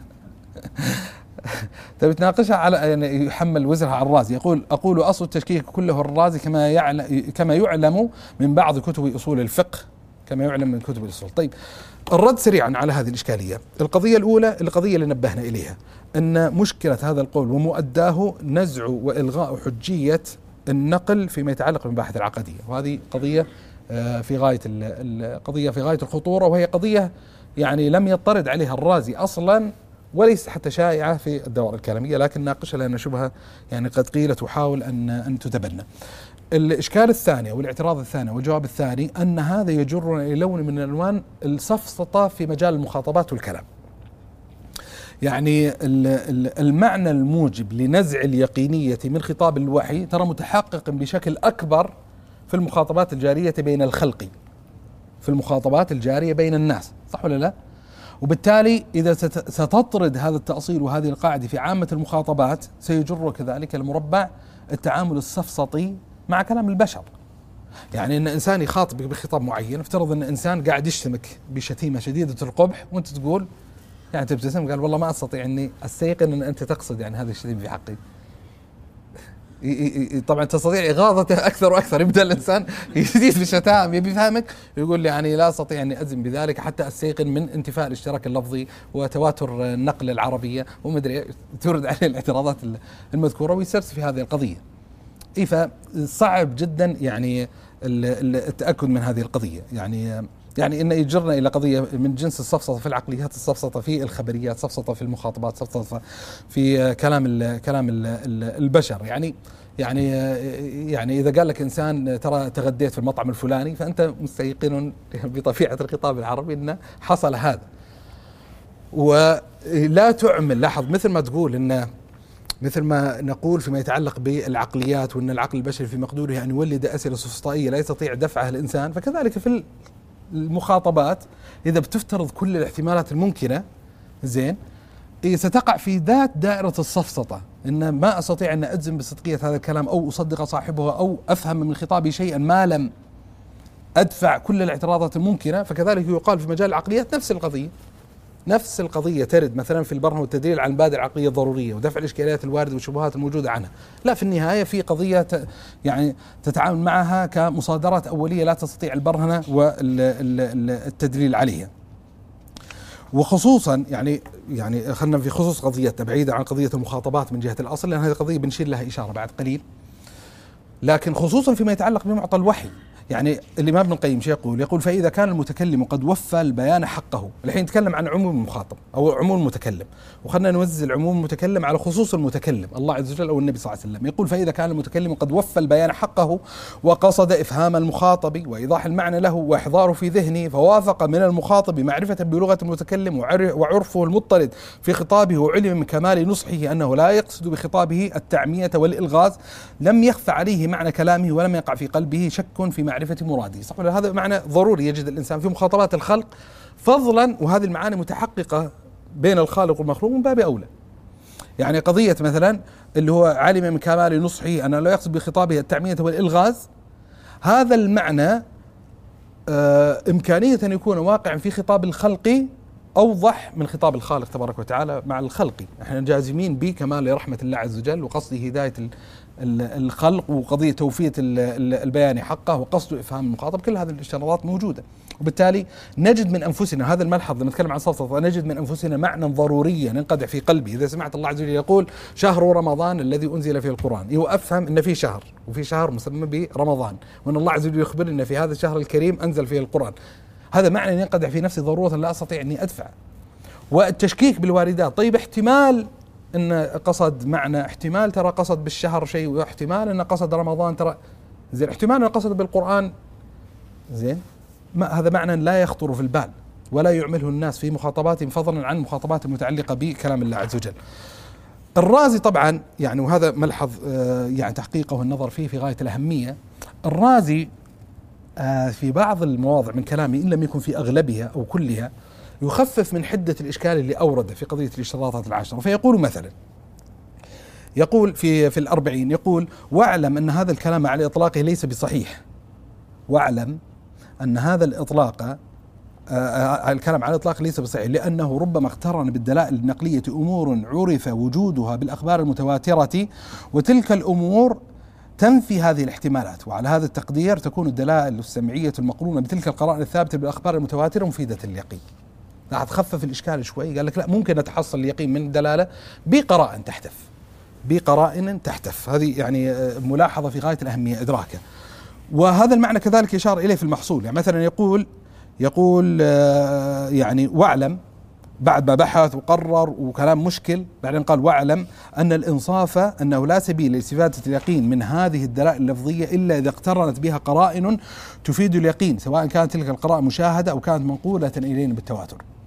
تبي تناقشها على يعني يحمل وزرها على الرازي. يقول: أقول أصل التشكيك كله الرازي كما يعلم كما يعلم من بعض كتب أصول الفقه، كما يعلم من كتب الأصول. طيب، الرد سريعا على هذه الإشكالية. القضية الأولى، القضية اللي نبهنا إليها، أن مشكلة هذا القول ومؤداه نزع وإلغاء حجية النقل فيما يتعلق بالمباحث العقدية، وهذه قضية في غاية القضية في غاية الخطورة، وهي قضية يعني لم يطرد عليها الرازي أصلا، وليس حتى شائعة في الدوائر الكلامية، لكن ناقشها لأن شبهة يعني قد قيلت وحاول أن أن تتبنى. الإشكال الثاني والاعتراض الثاني والجواب الثاني أن هذا يجرنا إلى لون من ألوان السفسطة في مجال المخاطبات والكلام. يعني المعنى الموجب لنزع اليقينية من خطاب الوحي ترى متحقق بشكل أكبر في المخاطبات الجارية بين الخلق، في المخاطبات الجارية بين الناس، صح ولا لا؟ وبالتالي إذا ستطرد هذا التأصيل وهذه القاعدة في عامة المخاطبات سيجر كذلك المربع التعامل السفسطي مع كلام البشر. يعني ان انسان يخاطبك بخطاب معين، افترض ان انسان قاعد يشتمك بشتيمه شديده القبح وانت تقول يعني تبتسم، قال والله ما استطيع اني استيقن ان انت تقصد يعني هذه الشتيمه في حقي. طبعا تستطيع اغاظته اكثر واكثر، يبدا الانسان يزيد في الشتائم، يبي يفهمك، يقول لي يعني لا استطيع اني اجزم بذلك حتى استيقن من انتفاء الاشتراك اللفظي وتواتر النقل العربيه ومدري، تورد عليه الاعتراضات المذكوره ويسرس في هذه القضيه. اي فصعب جدا يعني التاكد من هذه القضيه، يعني يعني انه يجرنا الى قضيه من جنس السفسطه في العقليات، السفسطه في الخبريات، سفسطه في المخاطبات، سفسطه في كلام ال كلام ال البشر. يعني يعني يعني اذا قال لك انسان ترى تغديت في المطعم الفلاني، فانت مستيقن بطبيعه الخطاب العربي انه حصل هذا. ولا تعمل، لاحظ مثل ما تقول انه مثل ما نقول فيما يتعلق بالعقليات وأن العقل البشري في مقدوره أن يولد أسئلة سفسطائية لا يستطيع دفعها الإنسان، فكذلك في المخاطبات إذا بتفترض كل الاحتمالات الممكنة زين ستقع في ذات دائرة السفسطة، إن ما أستطيع أن أجزم بصدقية هذا الكلام أو أصدق صاحبه أو أفهم من خطابه شيئا ما لم أدفع كل الاعتراضات الممكنة. فكذلك يقال في مجال العقليات نفس القضية، نفس القضية ترد مثلا في البرهن والتدليل على المبادئ العقلية الضرورية ودفع الإشكاليات الواردة والشبهات الموجودة عنها. لا، في النهاية في قضية يعني تتعامل معها كمصادرات أولية لا تستطيع البرهنة والتدليل عليها. وخصوصا يعني يعني خلنا في خصوص قضيتنا بعيدة عن قضية المخاطبات من جهة الأصل، لأن هذه قضية بنشير لها إشارة بعد قليل، لكن خصوصا فيما يتعلق بمعطى الوحي. يعني الإمام ابن القيم شو يقول؟ يقول فإذا كان المتكلم قد وفى البيان حقه، الحين نتكلم عن عموم المخاطب أو عموم المتكلم، وخلنا نوزع عموم المتكلم على خصوص المتكلم الله عز وجل أو النبي صلى الله عليه وسلم. يقول فإذا كان المتكلم قد وفى البيان حقه وقصد إفهام المخاطب وإيضاح المعنى له وإحضاره في ذهنه، فوافق من المخاطب معرفة بلغة المتكلم وعرفه المضطرد في خطابه وعلم من كمال نصحه أنه لا يقصد بخطابه التعمية والإلغاز، لم يخفى عليه معنى كلامه ولم يقع في قلبه شك في معرفة مراده. صح ولا؟ هذا معنى ضروري يجد الإنسان في مخاطبات الخلق، فضلا وهذه المعاني متحققة بين الخالق والمخلوق من باب أولى. يعني قضية مثلا اللي هو علم من كمال نصحه أنه لا يقصد بخطابه التعمية والإلغاز، هذا المعنى آه إمكانية أن يكون واقعا في خطاب الخلق أوضح من خطاب الخالق تبارك وتعالى مع الخلق. احنا جازمين بكمال رحمة الله عز وجل وقصده هداية الخلق وقضية توفية البيان حقه وقصد إفهام المخاطب، كل هذه الاشتراطات موجودة. وبالتالي نجد من أنفسنا، هذا الملحظ لما نتكلم عن سفسطة، نجد من أنفسنا معنى ضروريا ينقدح في قلبي. إذا سمعت الله عز وجل يقول شهر رمضان الذي أنزل فيه القرآن، يو أفهم أن في شهر وفي شهر مسمى برمضان، وأن الله عز وجل يخبر أن في هذا الشهر الكريم أنزل فيه القرآن. هذا معنى ينقدح في نفسي ضرورة لا أستطيع أني أدفع. والتشكيك بالواردات، طيب احتمال ان قصد معنى، احتمال ترى قصد بالشهر شيء، واحتمال ان قصد رمضان ترى زين، احتمال ان قصد بالقرآن زين، ما هذا معنى لا يخطر في البال ولا يعمله الناس في مخاطباتهم، فضلا عن المخاطبات المتعلقة بكلام الله عز وجل. الرازي طبعا يعني، وهذا ملحظ يعني تحقيقه والنظر فيه في غاية الأهمية، الرازي في بعض المواضع من كلامه إن لم يكن في أغلبها أو كلها يخفف من حدة الإشكال اللي أورده في قضية الاشتراطات العشرة. فيقول مثلا، يقول في في الأربعين، يقول واعلم أن هذا الكلام على إطلاقه ليس بصحيح، واعلم أن هذا الإطلاق آه الكلام على الإطلاق ليس بصحيح، لأنه ربما اقترن بالدلائل النقلية أمور عرف وجودها بالأخبار المتواترة، وتلك الأمور تنفي هذه الاحتمالات، وعلى هذا التقدير تكون الدلائل السمعية المقرونة بتلك القرائن الثابتة بالأخبار المتواترة مفيدة اليقين. راح تخفف الإشكال شوي، قال لك لا، ممكن نتحصل اليقين من دلالة بقرائن تحتف، بقرائن تحتف. هذه يعني ملاحظة في غاية الأهمية إدراكها. وهذا المعنى كذلك يشار إليه في المحصول. يعني مثلا يقول يقول يعني واعلم، بعد ما بحث وقرر وكلام مشكل، بعدين قال واعلم أن الإنصاف أنه لا سبيل لاستفادة اليقين من هذه الدلائل اللفظية إلا إذا اقترنت بها قرائن تفيد اليقين، سواء كانت تلك القرائن مشاهدة أو كانت منقولة إلينا بالتواتر.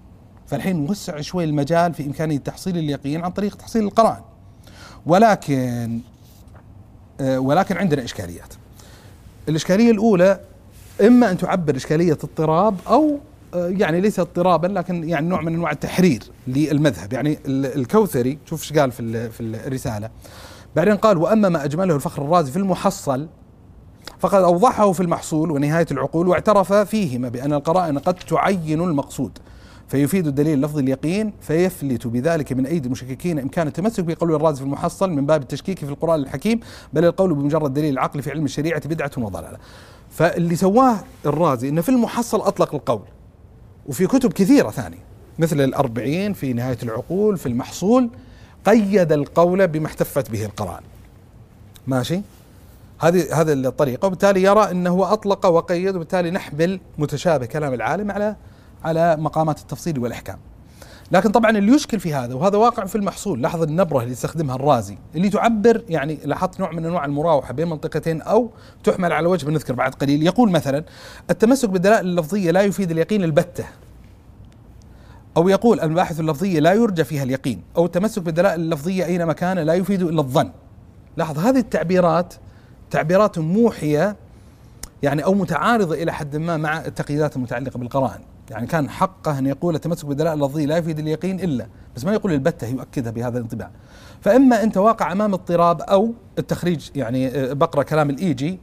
فالحين نوسع شوي المجال في إمكانية تحصيل اليقين عن طريق تحصيل القرائن. ولكن ولكن عندنا إشكاليات. الإشكالية الأولى إما أن تعبر إشكالية اضطراب أو يعني ليس اضطرابا لكن يعني نوع من أنواع التحرير للمذهب. يعني الكوثري شوف ايش قال في في الرسالة، بعدين قال: وأما ما أجمله الفخر الرازي في المحصل فقد أوضحه في المحصول ونهاية العقول، واعترف فيهما بأن القرائن قد تعين المقصود فيفيد الدليل لفظ اليقين، فيفلت بذلك من أيدي المشككين إمكان التمسك بقول الرازي في المحصل من باب التشكيك في القرآن الحكيم، بل القول بمجرد دليل العقل في علم الشريعة بدعة وضلالة. فاللي سواه الرازي إنه في المحصل أطلق القول، وفي كتب كثيرة ثانية مثل الأربعين، في نهاية العقول، في المحصول، قيد القول بما احتفت به القرآن. ماشي، هذه هذه الطريقة، وبالتالي يرى أنه أطلق وقيد، وبالتالي نحمل متشابه كلام العالم على على مقامات التفصيل والإحكام. لكن طبعا اللي يشكل في هذا، وهذا واقع في المحصول، لاحظ النبرة اللي استخدمها الرازي اللي تعبر، يعني لاحظت نوع من أنواع المراوحة بين منطقتين أو تحمل على وجه بنذكر بعد قليل. يقول مثلا: التمسك بالدلائل اللفظية لا يفيد اليقين البتة، أو يقول: المباحث اللفظية لا يرجى فيها اليقين، أو التمسك بالدلائل اللفظية أينما كان لا يفيد إلا الظن. لاحظ هذه التعبيرات تعبيرات موحية يعني أو متعارضة إلى حد ما مع التقييدات المتعلقة بالقرائن. يعني كان حقه أن يقول التمسك بالدلائل اللفظية لا يفيد اليقين إلا، بس ما يقول البتة يؤكدها بهذا الانطباع. فإما أنت واقع أمام اضطراب أو التخريج، يعني بقرأ كلام الإيجي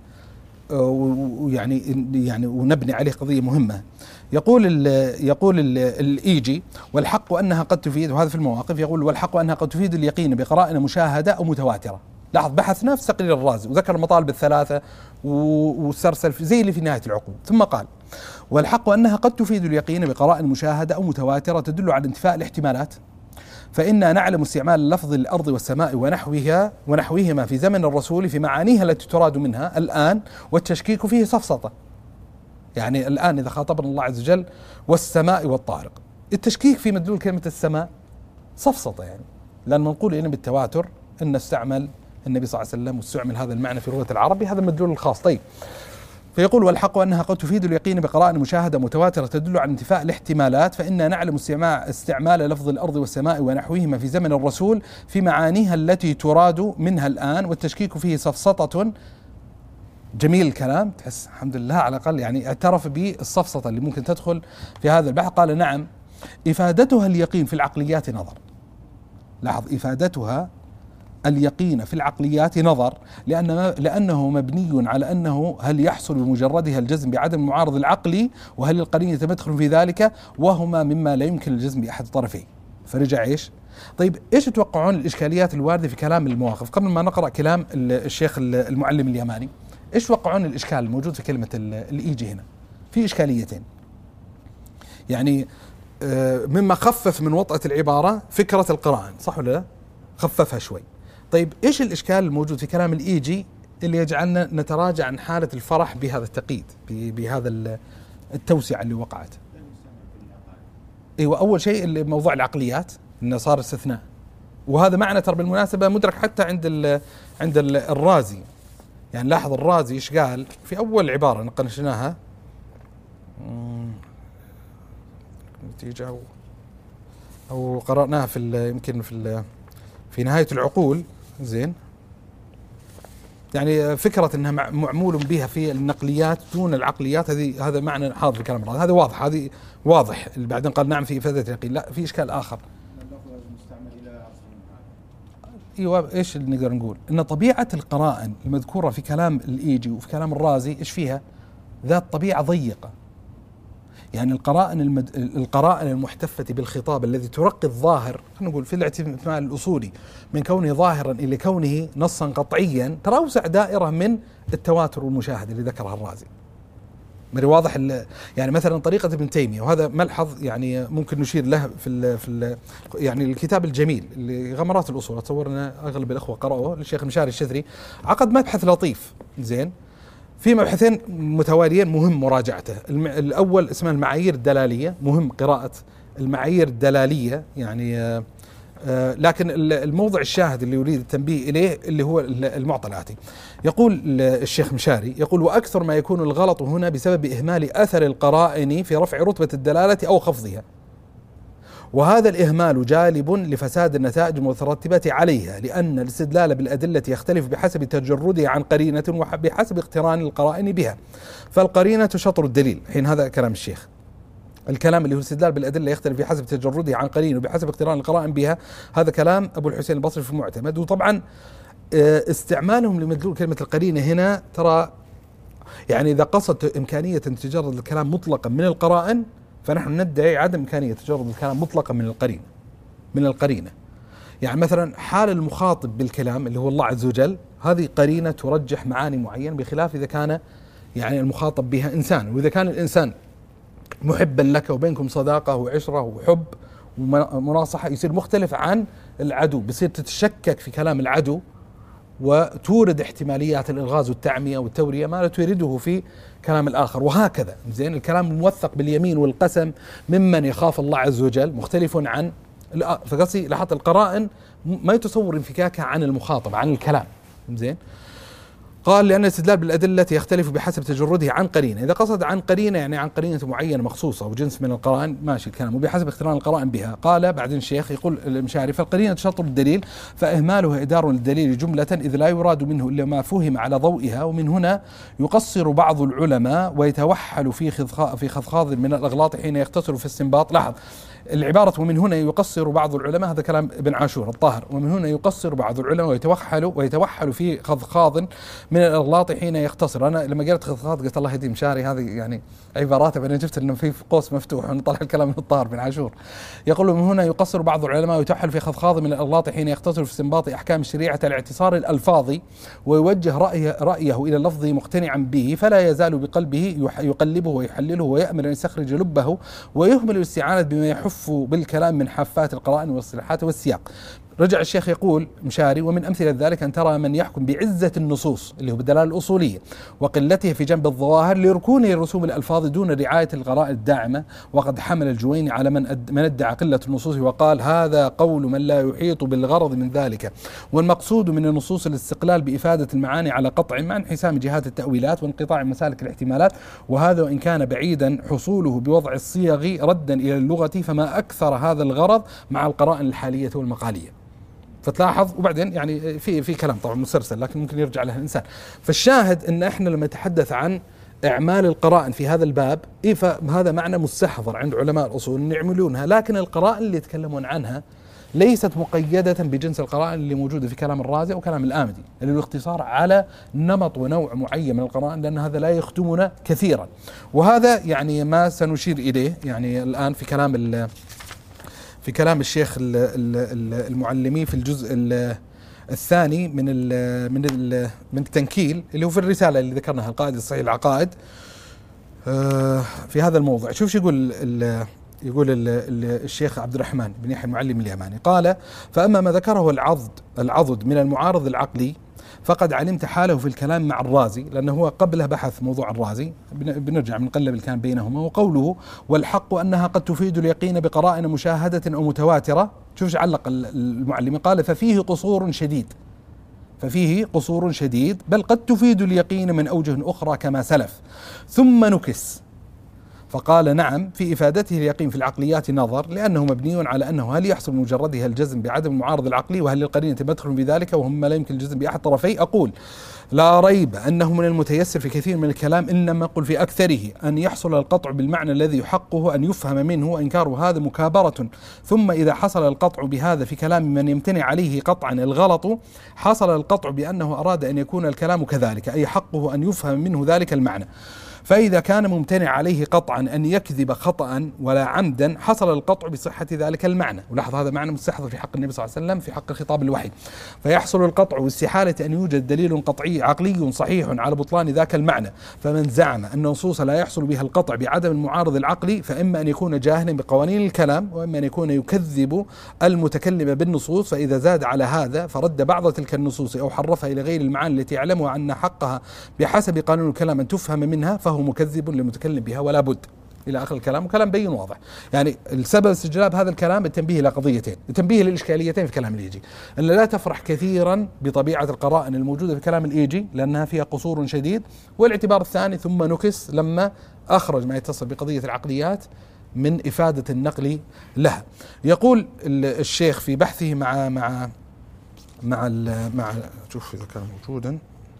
ويعني يعني ونبني عليه قضية مهمة. يقول ال يقول ال الإيجي: والحق أنها قد تفيد، وهذا في المواقف، يقول: والحق أنها قد تفيد اليقين بقرائن مشاهدة أو متواترة. لاحظ بحث نفس تقرير الرازي وذكر المطالب الثلاثة وسرسل زي اللي في نهاية العقول، ثم قال: والحق أنها قد تفيد اليقين بقرائن مشاهدة أو متواترة تدل على انتفاء الاحتمالات، فإنا نعلم استعمال اللفظ للأرض والسماء ونحوها ونحوهما في زمن الرسول في معانيها التي تراد منها الآن، والتشكيك فيه سفسطة. يعني الآن إذا خاطبنا الله عز وجل والسماء والطارق، التشكيك في مدلول كلمة السماء سفسطة، يعني لأن منقول إلينا بالتواتر أن استعمل النبي صلى الله عليه وسلم واستعمل هذا المعنى في لغة العرب بهذا المدلول الخاص. طيب، فيقول: والحق أنها قد تفيد اليقين بقرائن مشاهدة متواترة تدل على انتفاء الاحتمالات، فإنا نعلم استعمال لفظ الأرض والسماء ونحوهما في زمن الرسول في معانيها التي تراد منها الآن، والتشكيك فيه سفسطة. جميل الكلام، تحس الحمد لله على الأقل يعني اعترف بالسفسطة اللي ممكن تدخل في هذا البحث. قال: نعم، إفادتها اليقين في العقليات نظر. لاحظ، إفادتها اليقين في العقليات نظر، لأن لأنه مبني على أنه هل يحصل بمجردها الجزم بعدم المعارض العقلي، وهل القرينة تدخل في ذلك، وهما مما لا يمكن الجزم بأحد الطرفين. فرجع إيش؟ طيب، إيش تتوقعون الإشكاليات الواردة في كلام المواقف؟ قبل ما نقرأ كلام الشيخ المعلم اليماني، إيش توقعون الإشكال الموجود في كلمة الإيجي هنا؟ في إشكاليتين، يعني مما خفف من وطأة العبارة فكرة القرائن، صح ولا لا؟ خففها شوي. طيب، إيش الإشكال الموجود في كلام الإيجي اللي يجعلنا نتراجع عن حالة الفرح بهذا التقييد، بهذا التوسعة اللي وقعت؟ ايوه، اول شيء موضوع العقليات انه صار استثناء، وهذا معنى ترى بالمناسبة مدرك حتى عند ال عند ال الرازي. يعني لاحظ الرازي ايش قال في اول عبارة نقشناها، نتيجة او او قرأناها في يمكن في في نهاية العقول. زين، يعني فكرة انها معمول بها في النقليات دون العقليات، هذه هذا معنى حاضر في كلام الرازي، هذا واضح، هذه واضح. بعدين قال: نعم، في إفادة اليقين. لا، في إشكال آخر. ايوه، ايش اللي نقدر نقول؟ ان طبيعة القرائن المذكورة في كلام الإيجي وفي كلام الرازي ايش فيها؟ ذات طبيعة ضيقة. يعني القرائن المد... القرائن المحتفة بالخطاب الذي ترقي الظاهر، خلينا نقول في الاعتماد الأصولي من كونه ظاهرا إلى كونه نصا قطعيا، ترى أوسع دائرة من التواتر والمشاهدة اللي ذكرها الرازي. مري واضح. يعني مثلا طريقة ابن تيمية، وهذا ملحظ يعني ممكن نشير له في ال في ال يعني الكتاب الجميل اللي غمرات الأصول، أتصور أن أغلب الأخوة قرأوه، للشيخ مشاري الشذري، عقد مبحث لطيف. زين، في مبحثين متواليين مهم مراجعته. الأول اسمه المعايير الدلالية، مهم قراءة المعايير الدلالية يعني آآ آآ لكن الموضع الشاهد اللي يريد التنبيه إليه اللي هو المعطى الآتي. يقول الشيخ مشاري، يقول: وأكثر ما يكون الغلط هنا بسبب إهمال أثر القرائن في رفع رتبة الدلالة أو خفضها، وهذا الإهمال جالب لفساد النتائج المترتبة عليها، لأن الاستدلال بالأدلة يختلف بحسب تجرده عن قرينة وبحسب اقتران القرائن بها، فالقرينة شطر الدليل. حين هذا كلام الشيخ، الكلام اللي هو الاستدلال بالأدلة يختلف بحسب تجرده عن قرينة وبحسب اقتران القرائن بها، هذا كلام أبو الحسين البصري في المعتمد. وطبعا استعمالهم لمدلول كلمة القرينة هنا ترى يعني إذا قصد إمكانية تجرد الكلام مطلقا من القرائن، فنحن ندعي عدم إمكانية تجرد الكلام مطلقا من القرينة من القرينة يعني مثلا حال المخاطب بالكلام اللي هو الله عز وجل، هذه قرينة ترجح معاني معينة، بخلاف إذا كان يعني المخاطب بها إنسان. وإذا كان الإنسان محبا لك وبينكم صداقة وعشرة وحب ومناصحة، يصير مختلف عن العدو، بصير تتشكك في كلام العدو وتورد احتماليات الإلغاز والتعمية والتورية ما لا تورده في كلام الآخر، وهكذا. زين، الكلام الموثق باليمين والقسم ممن يخاف الله عز وجل مختلف عن، فقصي لاحظت القرائن ما يتصور انفكاكها عن المخاطب عن الكلام. زين، قال لأن الاستدلال بالأدلة يختلف بحسب تجرده عن قرينة، إذا قصد عن قرينة يعني عن قرينة معينة مخصوصة وجنس من القرائن ماشي الكلام، وبحسب اقتران القرائن بها. قال بعدين الشيخ يقول المشاري: فالقرينة شطر الدليل، فإهمالها إدار للدليل جملة، إذ لا يراد منه إلا ما فهم على ضوئها. ومن هنا يقصر بعض العلماء ويتوحل في في خضخاض من الأغلاط حين يقتصر في استنباط. لاحظ العبارة ومن هنا يقصر بعض العلماء، هذا كلام ابن عاشور الطاهر. ومن هنا يقصر بعض العلماء ويتوحل ويتوحل في خضخاض من الأغلاط حين يختصر. أنا لما قرأت خضخاض قلت الله يهدي مشاري، هذه يعني عبارات، أنا شفت إنه في قوس مفتوح ونطلع الكلام من الطاهر بن عاشور. يقول من هنا يقصر بعض العلماء ويتوحل في خضخاض من الأغلاط حين يختصر في استنباط أحكام الشريعة الاعتصار الألفاظي، ويوجه رأيه, رأيه إلى اللفظ مقتنعا به، فلا يزال بقلبه يقلبه ويحلله ويأمل أن يستخرج لبه، ويهمل الاستعانة بما يحف بالكلام من حافات القرائن والصلاحات والسياق. رجع الشيخ يقول مشاري: ومن أمثلة ذلك أن ترى من يحكم بعزة النصوص اللي هو بالدلالة الأصولية وقلتها في جنب الظواهر لركون رسوم الألفاظ دون رعاية الغرائن الداعمة. وقد حمل الجويني على من من ادعى قلة النصوص وقال: هذا قول من لا يحيط بالغرض من ذلك، والمقصود من النصوص الاستقلال بإفادة المعاني على قطع مع انحسام جهات التأويلات وانقطاع مسالك الاحتمالات، وهذا وإن كان بعيدا حصوله بوضع الصيغ ردا إلى اللغة، فما أكثر هذا الغرض مع القرائن الحالية والمقالية. فتلاحظ، وبعدين يعني في في كلام طبعا مسلسل لكن ممكن يرجع له الإنسان. فالشاهد ان احنا لما نتحدث عن اعمال القرائن في هذا الباب، إيه فهذا معنى مستحضر عند علماء الاصول ان يعملونها، لكن القرائن اللي يتكلمون عنها ليست مقيدة بجنس القرائن اللي موجودة في كلام الرازي وكلام الآمدي، اللي هو الاختصار على نمط ونوع معين من القرائن، لأن هذا لا يخدمنا كثيرا. وهذا يعني ما سنشير إليه يعني الآن في كلام في كلام الشيخ المعلمي في الجزء الثاني من ال من ال من التنكيل، اللي هو في الرسالة اللي ذكرناها القاعدة الصحيح العقائد في هذا الموضوع. شوف شو يقول ال يقول ال ال الشيخ عبد الرحمن بن يحيى المعلم اليماني، قال: فأما ما ذكره العضد العضد من المعارض العقلي فقد علمت حاله في الكلام مع الرازي، لأنه هو قبله بحث موضوع الرازي، بنرجع بنقلب الكلام بينهما. وقوله: والحق أنها قد تفيد اليقين بقرائن مشاهدة أو متواترة. شوف علق المعلم، قال: ففيه قصور شديد ففيه قصور شديد بل قد تفيد اليقين من أوجه أخرى كما سلف. ثم نكس فقال: نعم، في إفادته اليقين في العقليات نظر، لأنه مبني على أنه هل يحصل مجردها الجزم بعدم المعارض العقلي، وهل للقرينة مدخل بذلك، وهم ما لا يمكن الجزم بأحد طرفي. أقول: لا ريب أنه من المتيسر في كثير من الكلام، إنما قل في أكثره، أن يحصل القطع بالمعنى الذي يحقه أن يفهم منه، وإنكار هذا مكابرة. ثم إذا حصل القطع بهذا في كلام من يمتنع عليه قطعا الغلط، حصل القطع بأنه أراد أن يكون الكلام كذلك، أي حقه أن يفهم منه ذلك المعنى. فإذا كان ممتنع عليه قطعا أن يكذب خطأ ولا عمدا، حصل القطع بصحة ذلك المعنى. ولاحظ هذا معنى مستحضر في حق النبي صلى الله عليه وسلم في حق الخطاب الوحي. فيحصل القطع واستحالة أن يوجد دليل قطعي عقلي صحيح على بطلان ذاك المعنى. فمن زعم أن النصوص لا يحصل بها القطع بعدم المعارض العقلي، فإما أن يكون جاهلا بقوانين الكلام، وإما أن يكون يكذب المتكلم بالنصوص. فإذا زاد على هذا فرد بعض تلك النصوص أو حرفها إلى غير المعاني التي يعلمها أن حقها بحسب قانون الكلام أن تفهم منها، فهو مكذب للمتكلم بها ولا بد، إلى آخر الكلام. وكلام بين واضح. يعني السبب استجلاب هذا الكلام التنبيه إلى قضيتين، التنبيه للإشكاليتين في كلام الإيجي، أن لا تفرح كثيرا بطبيعة القرائن الموجودة في كلام الإيجي لأنها فيها قصور شديد. والاعتبار الثاني ثم نكس لما أخرج ما يتصل بقضية العقليات من إفادة النقل لها. يقول الشيخ في بحثه مع مع مع مع شوف إذا كان موجودا،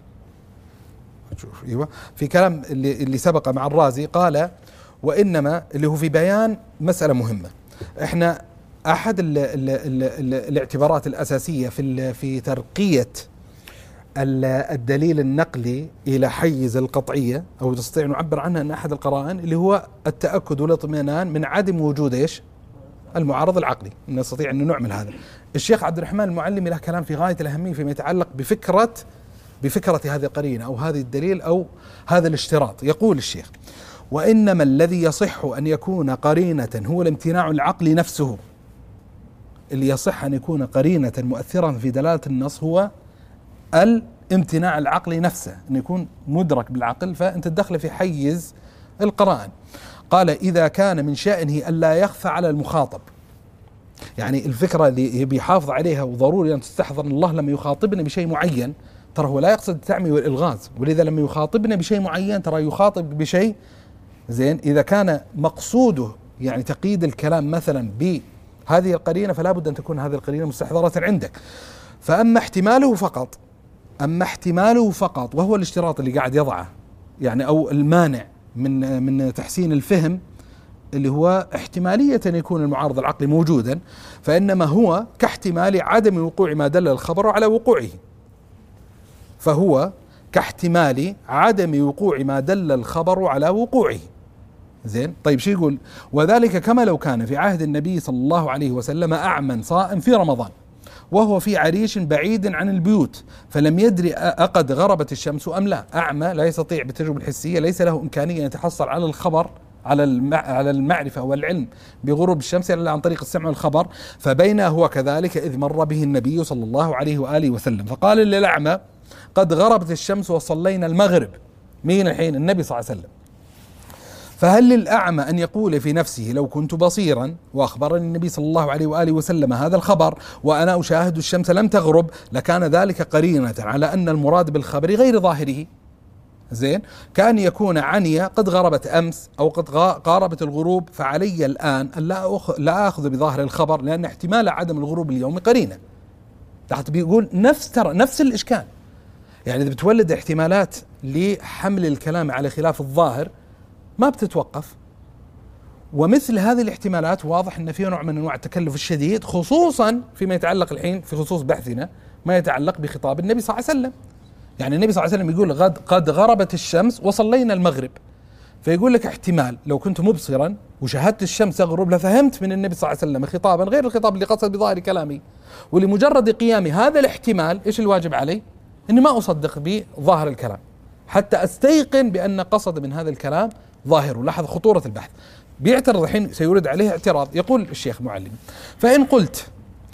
شوف ايوه في كلام اللي اللي سبق مع الرازي، قال وإنما اللي هو في بيان مسألة مهمة. احنا أحد ال ال ال ال الاعتبارات الأساسية في في ترقية الدليل النقلي إلى حيز القطعية، أو تستطيع نعبر عنها أن أحد القرائن، اللي هو التأكد والاطمئنان من عدم وجود إيش؟ المعارض العقلي. نستطيع أن نعمل هذا. الشيخ عبد الرحمن المعلمي له كلام في غاية الأهمية فيما يتعلق بفكرة بفكرة هذه القرينة أو هذه الدليل أو هذا الاشتراط. يقول الشيخ: وإنما الذي يصح أن يكون قرينة هو الامتناع العقلي نفسه. اللي يصح أن يكون قرينة مؤثرا في دلالة النص هو الامتناع العقلي نفسه، أن يكون مدرك بالعقل، فأنت تدخل في حيز القرائن. قال: إذا كان من شأنه ألا يخفى على المخاطب. يعني الفكرة اللي يبي يحافظ عليها وضروري أن تستحضر، الله لما يخاطبنا بشيء معين ترى هو لا يقصد التعمي والإلغاز، ولذا لما يخاطبنا بشيء معين ترى يخاطب بشيء زين. إذا كان مقصوده يعني تقييد الكلام مثلا بهذه القرينة، فلا بد أن تكون هذه القرينة مستحضرة عندك. فأما احتماله فقط أما احتماله فقط وهو الاشتراط اللي قاعد يضعه، يعني أو المانع من من تحسين الفهم، اللي هو احتمالية أن يكون المعارض العقلي موجودا، فإنما هو كاحتمال عدم وقوع ما دل الخبر على وقوعه. فهو كاحتمال عدم وقوع ما دل الخبر على وقوعه. زين. طيب شو يقول؟ وذلك كما لو كان في عهد النبي صلى الله عليه وسلم أعمى صائم في رمضان وهو في عريش بعيد عن البيوت، فلم يدري أقد غربت الشمس أم لا. أعمى لا يستطيع بالتجربة الحسية، ليس له إمكانية أن يتحصل على الخبر على على المعرفة والعلم بغروب الشمس إلا عن طريق السمع والخبر. فبينا هو كذلك إذ مر به النبي صلى الله عليه وآله وسلم فقال للأعمى: قد غربت الشمس وصلينا المغرب. مين الحين؟ النبي صلى الله عليه وسلم. فهل للأعمى أن يقول في نفسه: لو كنت بصيرا وأخبرني النبي صلى الله عليه وآله وسلم هذا الخبر وأنا أشاهد الشمس لم تغرب، لكان ذلك قرينة على أن المراد بالخبر غير ظاهره. زين. كان يكون عني قد غربت أمس أو قد قاربت الغروب، فعلي الآن أن لا لا أخذ بظاهر الخبر، لأن احتمال عدم الغروب اليوم قرينة. تحت بيقول نفس ترى نفس الإشكال. يعني إذا بتولد احتمالات لحمل الكلام على خلاف الظاهر ما بتتوقف. ومثل هذه الاحتمالات واضح أن فيه نوع من أنواع التكلف الشديد، خصوصا فيما يتعلق الحين في خصوص بحثنا ما يتعلق بخطاب النبي صلى الله عليه وسلم. يعني النبي صلى الله عليه وسلم يقول قد, قد غربت الشمس وصلينا المغرب، فيقول لك احتمال لو كنت مبصرا وشاهدت الشمس تغرب لفهمت من النبي صلى الله عليه وسلم خطابا غير الخطاب اللي قصد بظاهر كلامي. ولمجرد قيام هذا الاحتمال ايش الواجب علي؟ اني ما اصدق بظاهر الكلام حتى استيقن بان قصد من هذا الكلام ظاهر. لاحظ خطورة البحث. بيعترض الحين، سيورد عليه اعتراض. يقول الشيخ معلم: فإن قلت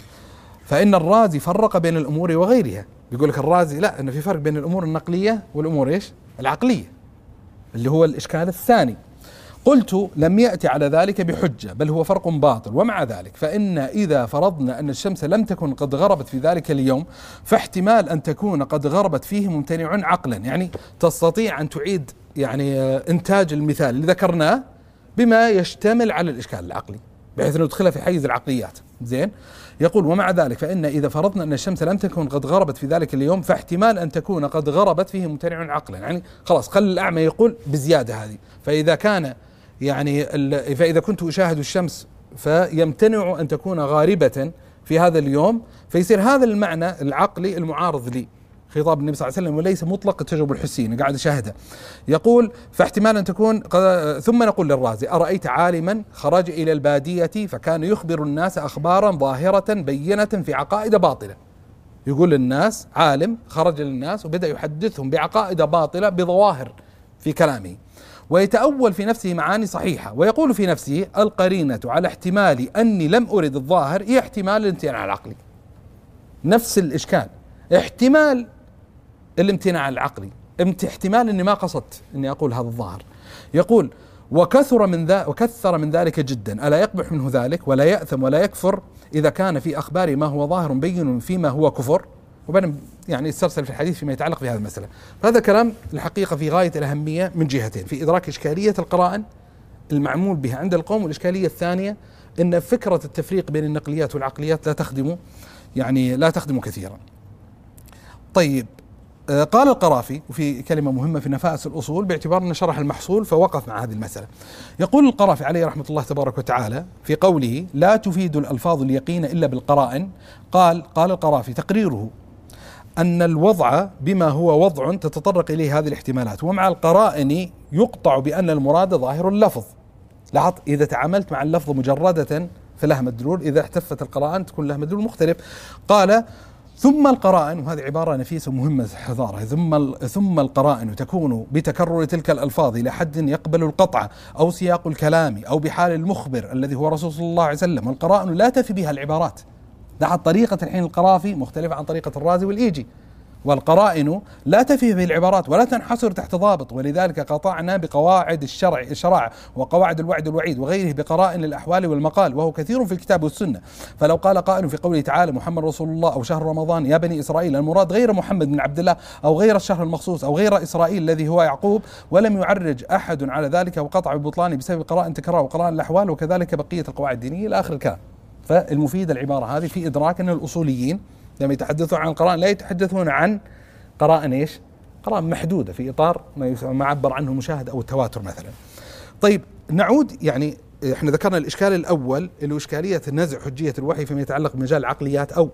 فإن الرازي فرق بين الأمور وغيرها. بيقول لك الرازي لا، أنه في فرق بين الأمور النقلية والأمور إيش؟ العقلية، اللي هو الإشكال الثاني. قلت: لم يأتي على ذلك بحجة، بل هو فرق باطل. ومع ذلك فإن إذا فرضنا أن الشمس لم تكن قد غربت في ذلك اليوم، فاحتمال أن تكون قد غربت فيه ممتنع عقلا. يعني تستطيع أن تعيد يعني إنتاج المثال اللي ذكرناه بما يشتمل على الإشكال العقلي، بحيث أن ندخلها في حيز العقليات. زين. يقول: ومع ذلك فإن إذا فرضنا أن الشمس لم تكن قد غربت في ذلك اليوم، فاحتمال أن تكون قد غربت فيه ممتنع عقلا. يعني خلاص خل الأعمى يقول بزيادة هذه. فإذا كان يعني فإذا كنت أشاهد الشمس فيمتنع أن تكون غاربة في هذا اليوم، فيصير هذا المعنى العقلي المعارض لي خطاب النبي صلى الله عليه وسلم، وليس مطلق التجربة الحسية أنا قاعد أشاهدها. يقول: فاحتمال أن تكون. ثم نقول للرازي: أرأيت عالما خرج إلى البادية فكان يخبر الناس أخبارا ظاهرة بينة في عقائد باطلة. يقول للناس عالم خرج للناس وبدأ يحدثهم بعقائد باطلة بظواهر في كلامه، ويتأول في نفسه معاني صحيحة، ويقول في نفسه: القرينة على احتمال أني لم أرد الظاهر هي احتمال الامتناع العقلي. نفس الإشكال، احتمال الامتناع العقلي، احتمال اني ما قصدت اني اقول هذا الظاهر. يقول: وكثر من ذا وكثر من ذلك جدا، الا يقبح منه ذلك ولا يأثم ولا يكفر اذا كان في اخبار ما هو ظاهر بين فيما هو كفر. وبين يعني استرسل في الحديث فيما يتعلق بهذه المسألة. فهذا كلام الحقيقة في غاية الأهمية من جهتين: في إدراك إشكالية القرائن المعمول بها عند القوم، والإشكالية الثانية أن فكرة التفريق بين النقليات والعقليات لا تخدم يعني لا تخدم كثيرا. طيب، قال القرافي وفي كلمة مهمة في نفائس الأصول باعتبار أنه شرح المحصول فوقف مع هذه المسألة. يقول القرافي عليه رحمة الله تبارك وتعالى في قوله لا تفيد الألفاظ اليقين إلا بالقرائن، قال قال القرافي تقريره أن الوضع بما هو وضع تتطرق إليه هذه الاحتمالات، ومع القرائن يقطع بأن المراد ظاهر اللفظ. لاحظ، إذا تعاملت مع اللفظ مجردة فلها مدلول، إذا احتفت القرائن تكون لها مدلول مختلف. قال ثم القرائن، وهذه عبارة نفيسة مهمة حضارة، ثم ثم القرائن تكون بتكرر تلك الألفاظ إلى حد يقبل القطع أو سياق الكلام أو بحال المخبر الذي هو رسول صلى الله عليه وسلم، والقرائن لا تفي بها العبارات. لاحظ طريقة الحين القرافي مختلفة عن طريقة الرازي والإيجي، والقرائن لا تفي به العبارات ولا تنحصر تحت ضابط، ولذلك قطعنا بقواعد الشرع الشرع وقواعد الوعد والوعيد وغيره بقرائن الأحوال والمقال، وهو كثير في الكتاب والسنة. فلو قال قائل في قوله تعالى محمد رسول الله أو شهر رمضان يا بني إسرائيل، المراد غير محمد بن عبد الله أو غير الشهر المخصوص أو غير إسرائيل الذي هو يعقوب، ولم يعرج أحد على ذلك وقطع ببطلان بسبب قرائن تكرار وقرائن الأحوال، وكذلك بقية القواعد الدينية إلى آخر الكلام. فالمفيد العبارة هذه في إدراك أن الأصوليين لما يتحدثون عن القرائن لا يتحدثون عن قرائن ايش؟ قرائن محدودة في إطار ما عبر عنه المشاهد أو التواتر مثلا. طيب نعود، يعني احنا ذكرنا الإشكال الأول اللي هو إشكالية نزع حجية الوحي فيما يتعلق بمجال العقليات أو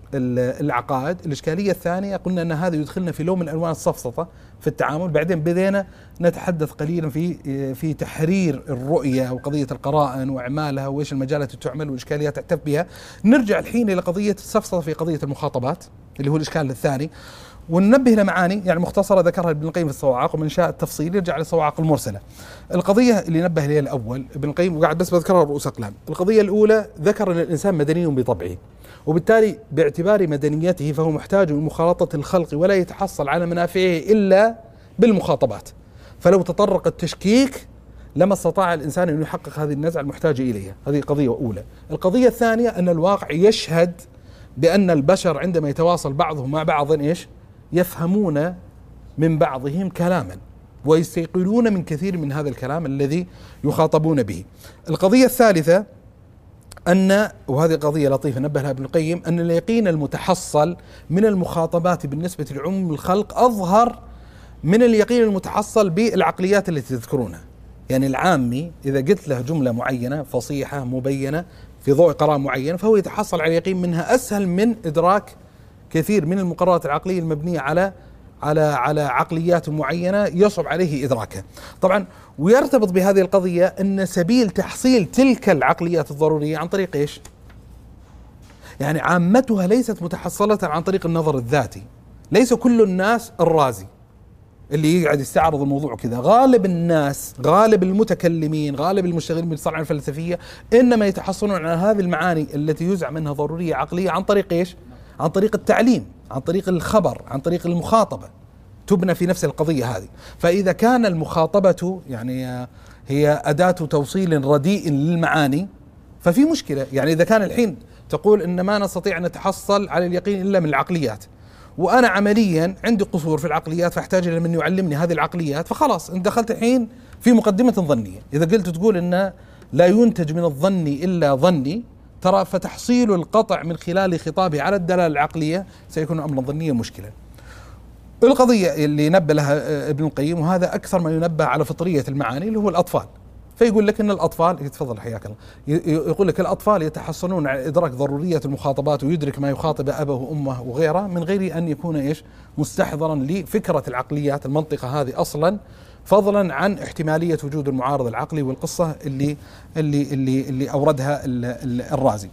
العقائد. الإشكالية الثانية قلنا أن هذا يدخلنا في لون من ألوان السفسطة في التعامل. بعدين بدينا نتحدث قليلا في في تحرير الرؤية وقضية القرائن وإعمالها وإيش المجالات اللي تعمل والإشكاليات تحتف بها. نرجع الحين إلى قضية السفسطة في قضية المخاطبات اللي هو الإشكال الثاني، وننبه لمعاني يعني مختصرة ذكرها ابن القيم في الصواعق، ومن شاء التفصيل يرجع للصواعق المرسلة. القضية اللي نبه لها الأول ابن القيم وقاعد بس بذكرها رؤوس أقلام. القضية الأولى ذكر أن الإنسان مدني بطبعه، وبالتالي باعتبار مدنيته فهو محتاج لمخالطة الخلق ولا يتحصل على منافعه إلا بالمخاطبات. فلو تطرق التشكيك لما استطاع الإنسان أن يحقق هذه النزعة المحتاجة إليها. هذه قضية أولى. القضية الثانية أن الواقع يشهد بأن البشر عندما يتواصل بعضهم مع بعض إيش؟ يفهمون من بعضهم كلاما ويستيقنون من كثير من هذا الكلام الذي يخاطبون به. القضية الثالثة أن، وهذه قضية لطيفة نبه لها ابن القيم، أن اليقين المتحصل من المخاطبات بالنسبة لعموم الخلق أظهر من اليقين المتحصل بالعقليات التي تذكرونها. يعني العامي إذا قلت له جملة معينة فصيحة مبينة في ضوء قراءة معينة فهو يتحصل على اليقين منها أسهل من إدراك كثير من المقررات العقلية المبنية على على على عقليات معينة يصعب عليه إدراكها. طبعا ويرتبط بهذه القضية أن سبيل تحصيل تلك العقليات الضرورية عن طريق إيش؟ يعني عامتها ليست متحصلة عن طريق النظر الذاتي. ليس كل الناس الرازي اللي يقعد يستعرض الموضوع كذا. غالب الناس، غالب المتكلمين، غالب المشتغلين بالصنعة الفلسفية إنما يتحصلون على هذه المعاني التي يزعم منها ضرورية عقلية عن طريق إيش؟ عن طريق التعليم، عن طريق الخبر، عن طريق المخاطبة، تبنى في نفس القضية هذه. فإذا كان المخاطبة يعني هي أداة توصيل رديء للمعاني ففي مشكلة. يعني إذا كان الحين تقول إن ما نستطيع أن نتحصل على اليقين إلا من العقليات، وأنا عمليا عندي قصور في العقليات فاحتاج إلى من يعلمني هذه العقليات، فخلاص انت دخلت الحين في مقدمة ظنية. إذا قلت تقول إن لا ينتج من الظن إلا ظني، ترى فتحصيل القطع من خلال خطابه على الدلالة العقلية سيكون أمرا ظنيا مشكلة. القضية اللي نبه لها ابن القيم، وهذا أكثر ما ينبه على فطرية المعاني، اللي هو الأطفال. فيقول لك إن الأطفال، تفضل حياك الله، يقول لك الأطفال يتحصلون على إدراك ضرورية المخاطبات ويدرك ما يخاطب أبه وأمه وغيره من غير أن يكون إيش مستحضرا لفكرة العقليات المنطقة هذه أصلا، فضلا عن احتمالية وجود المعارض العقلي والقصة اللي اللي اللي اللي أوردها الرازي.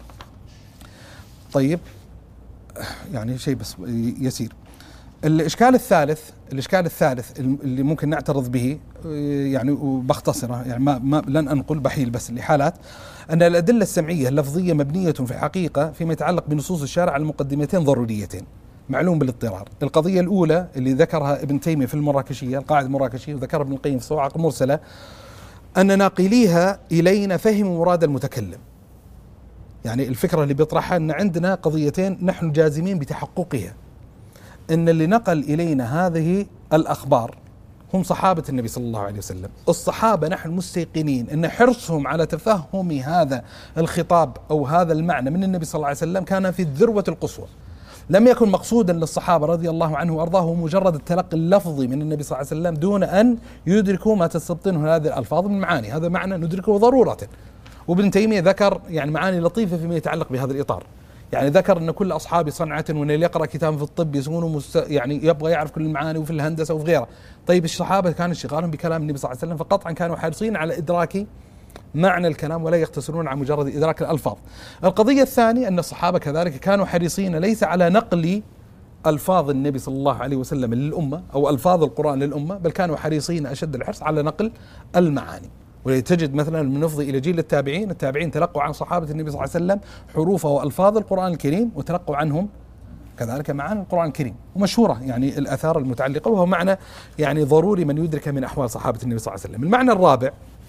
طيب يعني شيء بس يسير. الإشكال الثالث الإشكال الثالث اللي ممكن نعترض به يعني وبختصره، يعني ما, ما لن أنقل بحيل بس لحالات، أن الأدلة السمعية اللفظية مبنية في الحقيقة فيما يتعلق بنصوص الشارع على مقدمتين ضروريتين معلوم بالاضطرار. القضية الأولى اللي ذكرها ابن تيمية في المراكشية، القاعدة المراكشية، وذكرها ابن القيم في الصواعق المرسلة، أن ناقليها إلينا فهموا مراد المتكلم. يعني الفكرة اللي بيطرحها أن عندنا قضيتين نحن جازمين بتحققها، أن اللي نقل إلينا هذه الأخبار هم صحابة النبي صلى الله عليه وسلم. الصحابة نحن مستيقنين أن حرصهم على تفهم هذا الخطاب أو هذا المعنى من النبي صلى الله عليه وسلم كان في الذروة القصوى. لم يكن مقصودا للصحابة رضي الله عنه وأرضاه مجرد التلقي اللفظي من النبي صلى الله عليه وسلم دون أن يدركوا ما تستبطنه هذه الألفاظ من معاني. هذا معنى ندركه ضرورة. وابن تيمية ذكر يعني معاني لطيفة فيما يتعلق بهذا الإطار. يعني ذكر أن كل أصحاب صنعة، وأن اللي يقرأ كتاب في الطب يكون مست... يعني يبغى يعرف كل المعاني وفي الهندسة وفي غيرها. طيب الصحابة كانوا اشتغالهم بكلام النبي صلى الله عليه وسلم، فقطعا كانوا حريصين على إدراك معنى الكلام ولا يقتصرون على مجرد إدراك الألفاظ. القضية الثانية أن الصحابة كذلك كانوا حريصين ليس على نقل ألفاظ النبي صلى الله عليه وسلم للأمة أو ألفاظ القرآن للأمة، بل كانوا حريصين أشد الحرص على نقل المعاني. ولتجد مثلا من نفضي إلى جيل التابعين، التابعين تلقوا عن صحابة النبي صلى الله عليه وسلم حروف وألفاظ القرآن الكريم، وتلقوا عنهم كذلك معاني القرآن الكريم. ومشهورة يعني الآثار المتعلقة، وهو معنى يعني ضروري من يدرك من أحوال صحابة النبي صلى الله عليه وسلم. المعنى الرابع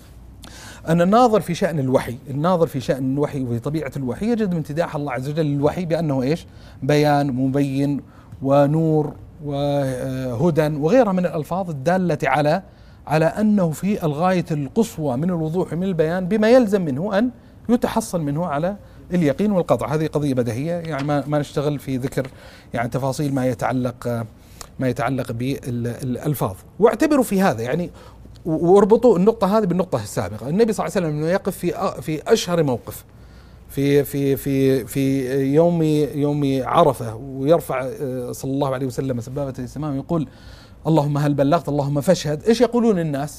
أن الناظر في شأن الوحي، الناظر في شأن الوحي وفي طبيعة الوحي يجد من امتداح الله عز وجل للوحي بأنه إيش؟ بيان مبين ونور وهدى وغيرها من الألفاظ الدالة على على أنه في الغاية القصوى من الوضوح من البيان بما يلزم منه أن يتحصل منه على اليقين والقطع. هذه قضية بديهية، يعني ما ما نشتغل في ذكر يعني تفاصيل ما يتعلق ما يتعلق بالألفاظ. واعتبروا في هذا يعني واربطوا النقطة هذه بالنقطة السابقة. النبي صلى الله عليه وسلم يقف في في أشهر موقف في في في في يوم يوم عرفة، ويرفع صلى الله عليه وسلم سبابة السماء ويقول اللهم هل بلغت اللهم فاشهد. ايش يقولون الناس؟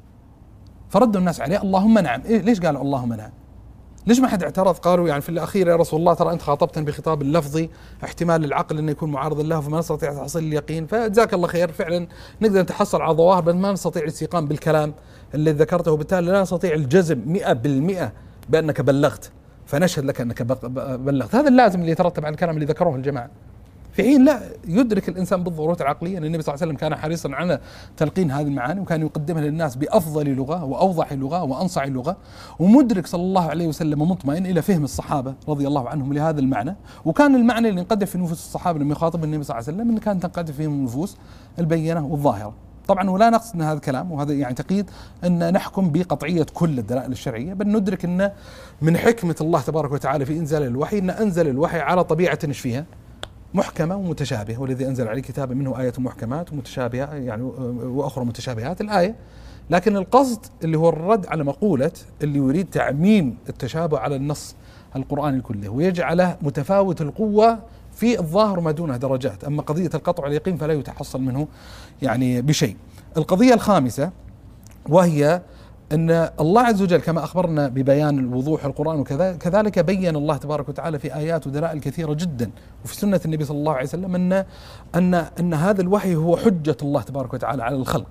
فردوا الناس عليه اللهم نعم. إيه ليش قالوا اللهم نعم؟ ليش ما حد اعترض؟ قالوا يعني في الأخير يا رسول الله ترى أنت خاطبتنا بخطاب اللفظي، احتمال العقل أنه يكون معارض له فما نستطيع تحصيل اليقين، فجزاك الله خير فعلا نقدر نتحصل على ظواهر بس ما نستطيع الاستيقان بالكلام اللي ذكرته، وبالتالي لا نستطيع الجزم مئة بالمئة بأنك بلغت، فنشهد لك أنك بلغت. هذا اللازم اللي يترتب على الكلام اللي ذكروه الجماعة. في حين لا يدرك الإنسان بالضرورة العقلية أن النبي صلى الله عليه وسلم كان حريصا على تلقين هذه المعاني، وكان يقدمها للناس بأفضل لغة وأوضح لغة وأنصع لغة، ومدرك صلى الله عليه وسلم مطمئن إلى فهم الصحابة رضي الله عنهم لهذا المعنى. وكان المعنى اللي انقدر في نفوس الصحابة لما يخاطب النبي صلى الله عليه وسلم أن كانت تنقدر فيهم النفوس البينة والظاهرة. طبعا ولا نقصد هذا الكلام وهذا يعني تقييد أن نحكم بقطعية كل الدلائل الشرعية، بل ندرك أن من حكمة الله تبارك وتعالى في إنزال الوحي أن أنزل الوحي على طبيعة إيش فيها؟ محكمة ومتشابهة، والذي أنزل عليه كتابا منه آية محكمات ومتشابهة يعني وأخرى متشابهات الآية. لكن القصد اللي هو الرد على مقولة اللي يريد تعميم التشابه على النص القرآني كله ويجعله متفاوت القوة في الظاهر ما دونه درجات. أما قضية القطع واليقين فلا يتحصل منه يعني بشيء. القضية الخامسة وهي أن الله عز وجل كما أخبرنا ببيان الوضوح القرآن وكذا كذلك بين الله تبارك وتعالى في آيات ودلائل كثيرة جدا وفي سنة النبي صلى الله عليه وسلم أن أن أن هذا الوحي هو حجة الله تبارك وتعالى على الخلق،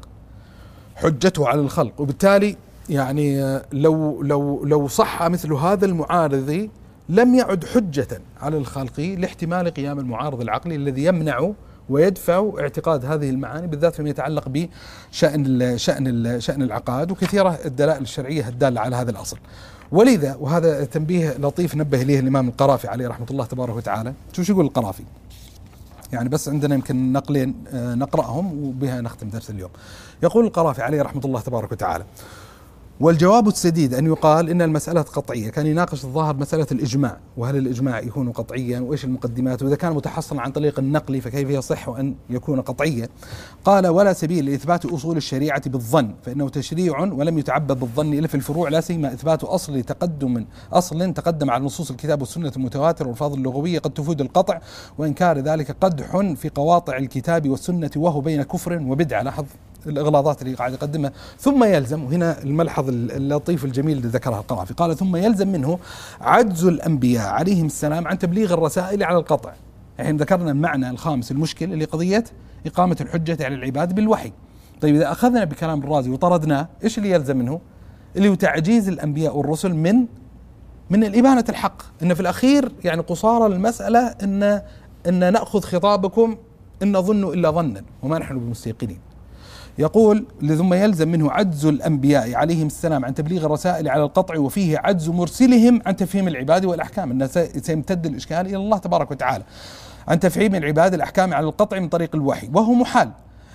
حجته على الخلق. وبالتالي يعني لو لو لو صح مثل هذا المعارض لم يعد حجة على الخلق لاحتمال قيام المعارض العقلي الذي يمنع ويدفع اعتقاد هذه المعاني بالذات فيما يتعلق بشأن شأن شأن العقائد، وكثيرة الدلائل الشرعية الدالة على هذا الأصل. ولذا وهذا تنبيه لطيف نبه إليه الإمام القرافي عليه رحمة الله تبارك وتعالى. شوف يقول القرافي، يعني بس عندنا يمكن نقلين نقرأهم وبها نختم درس اليوم. يقول القرافي عليه رحمة الله تبارك وتعالى: والجواب السديد أن يقال إن المسألة قطعية. كان يناقش الظاهر مسألة الإجماع، وهل الإجماع يكون قطعيا وإيش المقدمات، وإذا كان متحصلا عن طريق النقل فكيف يصح أن يكون قطعيا. قال: ولا سبيل لإثبات أصول الشريعة بالظن، فإنه تشريع ولم يتعبد بالظن إلا في الفروع، لا سيما إثبات أصل تقدم أصل تقدم على نصوص الكتاب والسنة المتواتر والألفاظ اللغوية قد تفيد القطع، وإنكار ذلك قدح في قواطع الكتاب والسنة وهو بين كفر وبدعة. لاحظ الإغلاظات اللي قاعد يقدمها. ثم يلزم، وهنا الملحظ اللطيف الجميل اللي ذكرها القرافي، قال: ثم يلزم منه عجز الأنبياء عليهم السلام عن تبليغ الرسائل على القطع. يعني ذكرنا المعنى الخامس المشكل اللي قضية إقامة الحجة على العباد بالوحي. طيب إذا أخذنا بكلام الرازي وطردناه، إيش اللي يلزم منه؟ اللي هو تعجيز الأنبياء والرسل من من الإبانة الحق. إن في الأخير يعني قصارى المسألة إن إن نأخذ خطابكم إن نظن إلا ظنا وما نحن بمستيقنين. يقول: ثم يلزم منه عجز الأنبياء عليهم السلام عن تبليغ الرسائل على القطع، وفيه عجز مرسلهم عن تفهيم العباد والأحكام. أنه سيمتد الإشكال إلى الله تبارك وتعالى عن تفهيم العباد الأحكام على القطع من طريق الوحي، وهو محال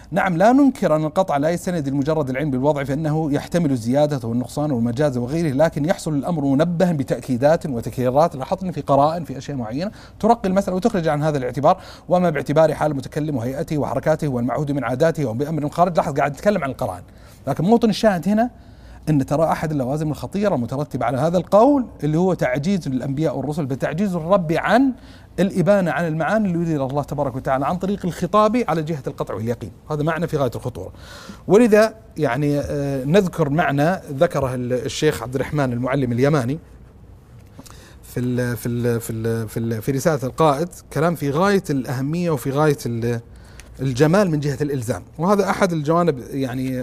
نعم لا ننكر أن القطع لا يستند لمجرد العلم بالوضع فإنه يحتمل الزيادة والنقصان والمجاز وغيره، لكن يحصل الأمر منبها بتأكيدات وتكريرات لاحظنا في قرائن في أشياء معينة ترقي المسألة وتخرج عن هذا الاعتبار، وما باعتبار حال المتكلم وهيئته وحركاته والمعهود من عاداته وبأمر خارج. لاحظ قاعد نتكلم عن القرائن، لكن موطن الشاهد هنا أن ترى أحد اللوازم الخطيرة المترتبة على هذا القول اللي هو تعجيز الأنبياء والرسل بتعجيز الرب عن الإبانة عن المعاني اللي يريد الله تبارك وتعالى عن طريق الخطاب على جهة القطع واليقين. هذا معنى في غاية الخطورة. ولذا يعني نذكر معنى ذكره الشيخ عبد الرحمن المعلم اليماني في ال في ال في ال في, ال في رسالة القائد، كلام في غاية الأهمية وفي غاية الجمال من جهة الإلزام. وهذا أحد الجوانب يعني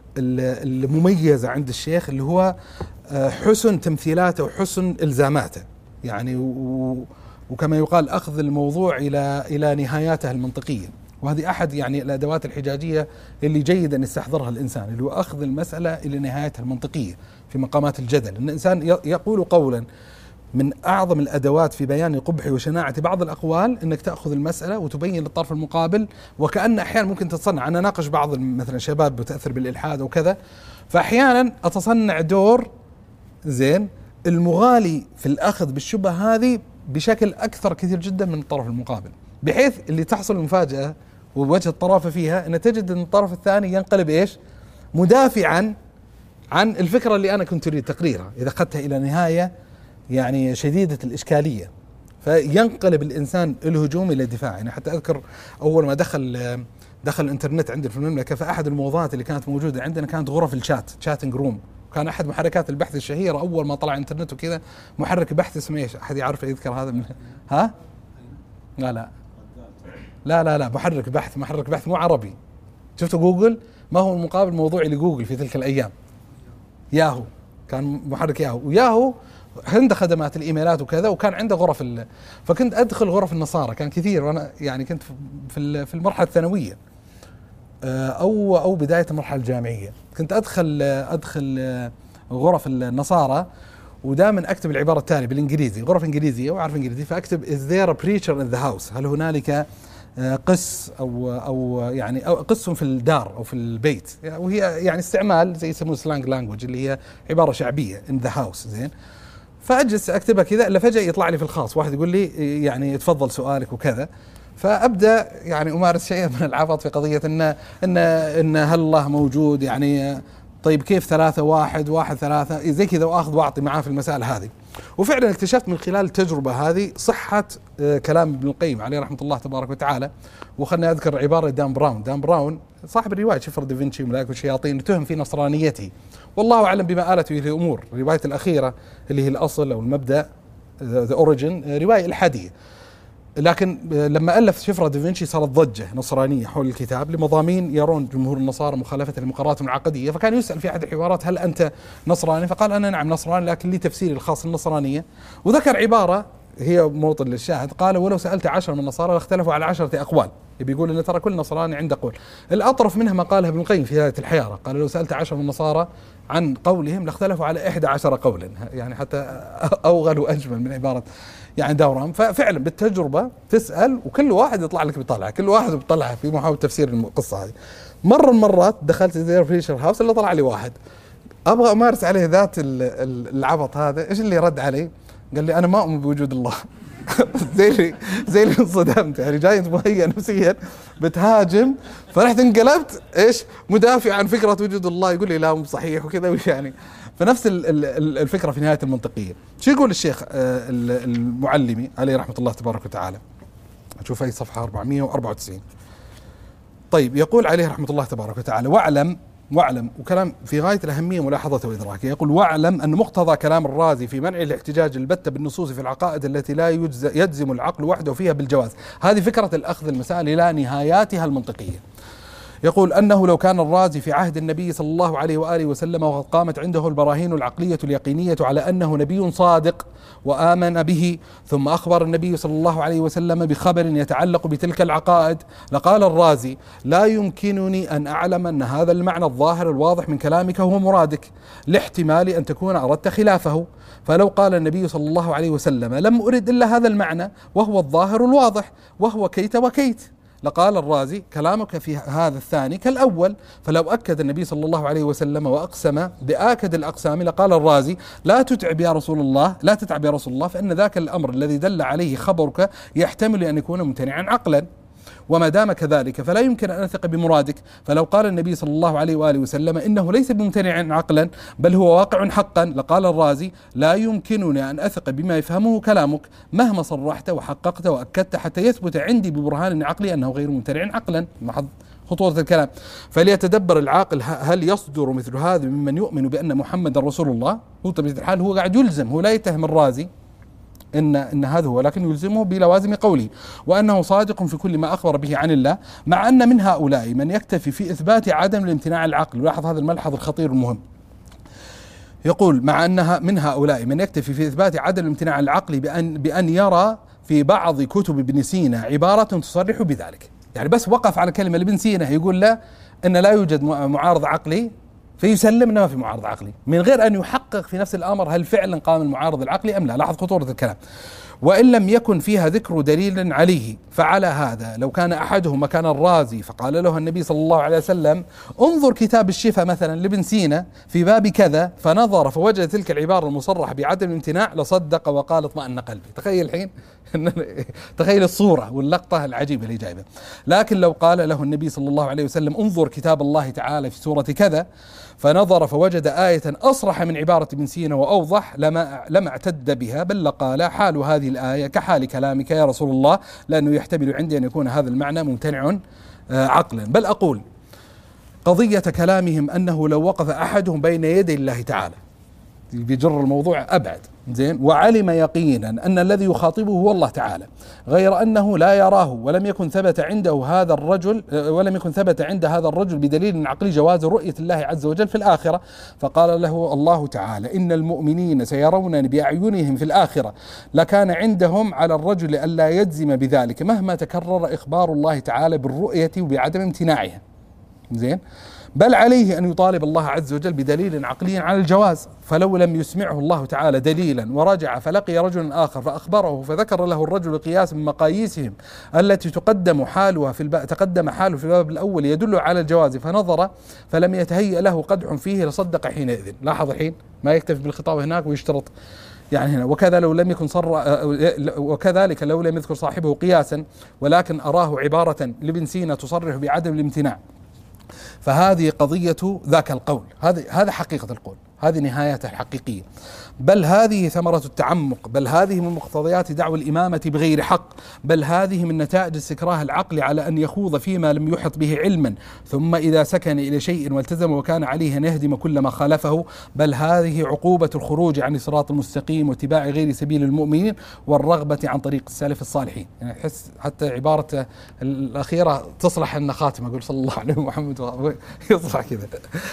المميزة عند الشيخ اللي هو حسن تمثيلاته وحسن إلزاماته، يعني وكما يقال أخذ الموضوع إلى إلى نهاياته المنطقية. وهذه أحد يعني الأدوات الحجاجية اللي جيد أن يستحضرها الإنسان، اللي هو أخذ المسألة إلى نهايتها المنطقية في مقامات الجدل. أن الإنسان يقول قولا من أعظم الأدوات في بيان قبح وشناعة بعض الأقوال أنك تأخذ المسألة وتبين للطرف المقابل، وكأن أحيانا ممكن تتصنع. أنا ناقش بعض مثلا شباب بتأثر بالإلحاد وكذا، فأحيانا أتصنع دور زين المغالي في الأخذ بالشبهة هذه بشكل أكثر كثير جدا من الطرف المقابل، بحيث اللي تحصل المفاجأة ووجه الطرافة فيها أن تجد أن الطرف الثاني ينقلب إيش؟ مدافعا عن الفكرة اللي أنا كنت أريد تقريرها إذا أخذتها إلى نهاية يعني شديدة الإشكالية، فينقلب الإنسان الهجوم إلى الدفاع. يعني حتى أذكر أول ما دخل دخل الإنترنت عندنا في المملكة، فأحد الموضوعات اللي كانت موجودة عندنا كانت غرف الشات، شاتنج روم. كان أحد محركات البحث الشهيرة أول ما طلع الإنترنت وكذا محرك بحث اسمه إيش؟ أحد يعرف يذكر هذا من ها؟ لا لا لا لا لا محرك بحث محرك بحث مو عربي. شفتوا جوجل؟ ما هو المقابل موضوعي لجوجل في تلك الأيام؟ ياهو. كان محرك ياهو، وياهو عنده خدمات الايميلات وكذا، وكان عنده غرف ال... فكنت ادخل غرف النصارى، كان كثير، وانا يعني كنت في في المرحله الثانويه او او بدايه المرحله الجامعيه، كنت ادخل ادخل غرف النصارى ودائما اكتب العباره التاليه بالانجليزي، غرف انجليزيه واعرف انجليزي، فاكتب is there a preacher in the house؟ هل هنالك قس او او يعني او قس في الدار او في البيت، وهي يعني استعمال زي يسموه سلانج لانجوج اللي هي عباره شعبيه in the house. زين، فأجلس أكتبها كذا، إلا فجأة يطلع لي في الخاص واحد يقول لي يعني تفضل سؤالك وكذا، فأبدأ يعني أمارس شيئا من العبط في قضية إن إن إن هل الله موجود، يعني طيب كيف ثلاثة واحد واحد ثلاثة زي كذا، وآخذ وأعطي معاه في المسائل هذه. وفعلا اكتشفت من خلال التجربة هذه صحة كلام ابن القيم عليه رحمة الله تبارك وتعالى. وخلنا أذكر عبارة دان براون. دان براون صاحب الرواية شفر دافنشي وملائكة والشياطين، تهم في نصرانيته والله أعلم بما آلته إلى الأمور. الرواية الأخيرة اللي هي الأصل أو المبدأ ذا أوريجين رواية إلحادية، لكن لما ألف شفرة دافنشي صارت ضجة نصرانية حول الكتاب لمضامين يرون جمهور النصارى مخالفة لمقرراتهم العقدية. فكان يسأل في أحد الحوارات هل أنت نصراني؟ فقال أنا نعم نصراني، لكن لي تفسيري الخاص للنصرانية. وذكر عبارة هي موطن للشاهد، قال ولو سألت عشر من النصارى لاختلفوا على عشرة أقوال. بيقول إن ترى كل نصراني عنده قول. الأطرف منها ما قالها ابن القيم في هذه الحيارة، قال لو سألت عشر من النصارى عن قولهم لاختلفوا على إحدى عشر قولا، يعني حتى أوغل وأجمل من عبارة يعني دوران. ففعلا بالتجربة تسأل وكل واحد يطلع لك بطلعه، كل واحد بيطلعها في محاولة تفسير القصة هذه. مرة من مرات دخلت زير فريشر هاوس اللي طلع لي واحد أبغى أمارس عليه ذات العبط هذا. إيش اللي رد علي؟ قال لي أنا ما أؤمن بوجود الله. زي اللي زي اللي انصدمت، يعني جاي انت مهيئ نفسيا بتهاجم، فرحت انقلبت ايش مدافع عن فكره وجود الله، يقول لي لا مو صحيح وكذا وش يعني. فنفس الفكره في نهايه المنطقيه. شو يقول الشيخ المعلمي عليه رحمه الله تبارك وتعالى؟ اشوف اي صفحه أربعمائة وأربعة وتسعين. طيب يقول عليه رحمه الله تبارك وتعالى واعلم واعلم، وكلام في غاية الأهمية ملاحظته وإدراكه. يقول واعلم أن مقتضى كلام الرازي في منع الاحتجاج البتة بالنصوص في العقائد التي لا يجزم العقل وحده فيها بالجواز. هذه فكرة الأخذ المسائل إلى نهاياتها المنطقية. يقول أنه لو كان الرازي في عهد النبي صلى الله عليه وآله وسلم وقد قامت عنده البراهين العقلية اليقينية على أنه نبي صادق وآمن به، ثم أخبر النبي صلى الله عليه وسلم بخبر يتعلق بتلك العقائد، لقال الرازي لا يمكنني أن أعلم أن هذا المعنى الظاهر الواضح من كلامك هو مرادك، لاحتمال أن تكون أردت خلافه. فلو قال النبي صلى الله عليه وسلم لم أرد إلا هذا المعنى وهو الظاهر الواضح وهو كيت وكيت، لقال الرازي كلامك في هذا الثاني كالأول. فلو أكد النبي صلى الله عليه وسلم وأقسم بآكد الأقسام لقال الرازي لا تتعب يا رسول الله لا تتعب يا رسول الله، فإن ذاك الأمر الذي دل عليه خبرك يحتمل أن يكون ممتنعا عقلا، وما دام كذلك فلا يمكن أن أثق بمرادك. فلو قال النبي صلى الله عليه وآله وسلم إنه ليس بممتنع عقلا بل هو واقع حقا، لقال الرازي لا يمكنني أن أثق بما يفهمه كلامك مهما صرحت وحققت وأكدت حتى يثبت عندي ببرهان عقلي أنه غير ممتنع عقلا. محض خطورة الكلام. فليتدبر العاقل هل يصدر مثل هذا ممن يؤمن بأن محمد رسول الله؟ هو طبيعة الحال هو قاعد يلزم، هو لا يتهم الرازي إن إن هذا هو، لكن يلزمه بلوازم قوله وأنه صادق في كل ما أخبر به عن الله، مع أن من هؤلاء من يكتفي في إثبات عدم الامتناع العقل. لاحظ هذا الملحظ الخطير المهم، يقول مع أنها من هؤلاء من يكتفي في إثبات عدم الامتناع العقلي بأن بأن يرى في بعض كتب ابن سينا عبارة تصرح بذلك. يعني بس وقف على كلمة لابن سينا يقول لا أن لا يوجد معارض عقلي فيسلم انه ما في معارض عقلي، من غير ان يحقق في نفس الامر هل فعلا قام المعارض العقلي ام لا. لاحظ خطورة الكلام. وان لم يكن فيها ذكر دليل عليه، فعلى هذا لو كان احدهم مكان الرازي فقال له النبي صلى الله عليه وسلم انظر كتاب الشفاء مثلا لابن سينا في باب كذا، فنظر فوجد تلك العبارة المصرح بعدم الامتناع لصدق وقال اطمأن قلبي. تخيل الحين تخيل الصورة واللقطة العجيبة اللي جايبه. لكن لو قال له النبي صلى الله عليه وسلم انظر كتاب الله تعالى في سورة كذا، فنظر فوجد آية أصرح من عبارة ابن سينا وأوضح، لما لما اعتد بها، بل قال حال هذه الآية كحال كلامك يا رسول الله، لأنه يحتمل عندي أن يكون هذا المعنى ممتنع عقلا. بل أقول قضية كلامهم أنه لو وقف أحدهم بين يدي الله تعالى بيجر الموضوع أبعد، زين، وعلم يقينا أن الذي يخاطبه هو الله تعالى، غير أنه لا يراه ولم يكن ثبت عنده هذا الرجل ولم يكن ثبت عند هذا الرجل بدليل عقلي جواز رؤية الله عز وجل في الآخرة، فقال له الله تعالى إن المؤمنين سيرون بأعينهم في الآخرة، لكان عندهم على الرجل ألا يجزم بذلك مهما تكرر إخبار الله تعالى بالرؤية وبعدم امتناعها، زين، بل عليه أن يطالب الله عز وجل بدليل عقلي على الجواز. فلو لم يسمعه الله تعالى دليلا ورجع فلقي رجلا آخر فأخبره فذكر له الرجل قياس من مقاييسهم التي تقدم حالها في الباب تقدم حاله في الباب الأول يدل على الجواز، فنظر فلم يتهيأ له قدح فيه لصدق حينئذ. لاحظ الحين ما يكتفي بالخطاب هناك ويشترط يعني هنا. وكذا لو لم يكن صر وكذلك لو لم يذكر صاحبه قياسا ولكن أراه عبارة لابن سينا تصرح بعدم الامتناع، فهذه قضية ذاك القول، هذا هذا حقيقة القول، هذه نهايته الحقيقية، بل هذه ثمرة التعمق، بل هذه من مقتضيات دعوى الإمامة بغير حق، بل هذه من نتائج استكراه العقل على أن يخوض فيما لم يحط به علما، ثم إذا سكن إلى شيء والتزم وكان عليه أن يهدم كل ما خالفه، بل هذه عقوبة الخروج عن الصراط المستقيم واتباع غير سبيل المؤمنين والرغبة عن طريق السلف الصالحين. يعني أحس حتى عبارة الأخيرة تصلح أن خاتمة، أقول صلى الله عليه محمد يصلح كذا.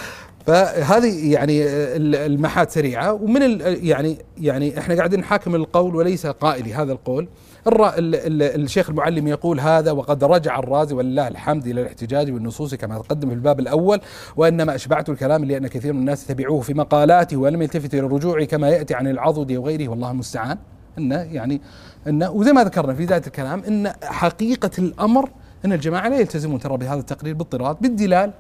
فهذه يعني المحات سريعة، ومن يعني يعني احنا قاعدين نحاكم القول وليس قائلي هذا القول. الشيخ المعلم يقول هذا وقد رجع الرازي ولله الحمد إلى الاحتجاج بالنصوص كما تقدم في الباب الأول، وإنما أشبعت الكلام لأن كثير من الناس تبعوه في مقالاته ولم يلتفت إلى الرجوع كما يأتي عن العضد وغيره، والله المستعان. إنه يعني إنه وزي ما ذكرنا في بداية الكلام إن حقيقة الأمر أن الجماعة لا يلتزمون ترى بهذا التقرير باضطراد بالدلال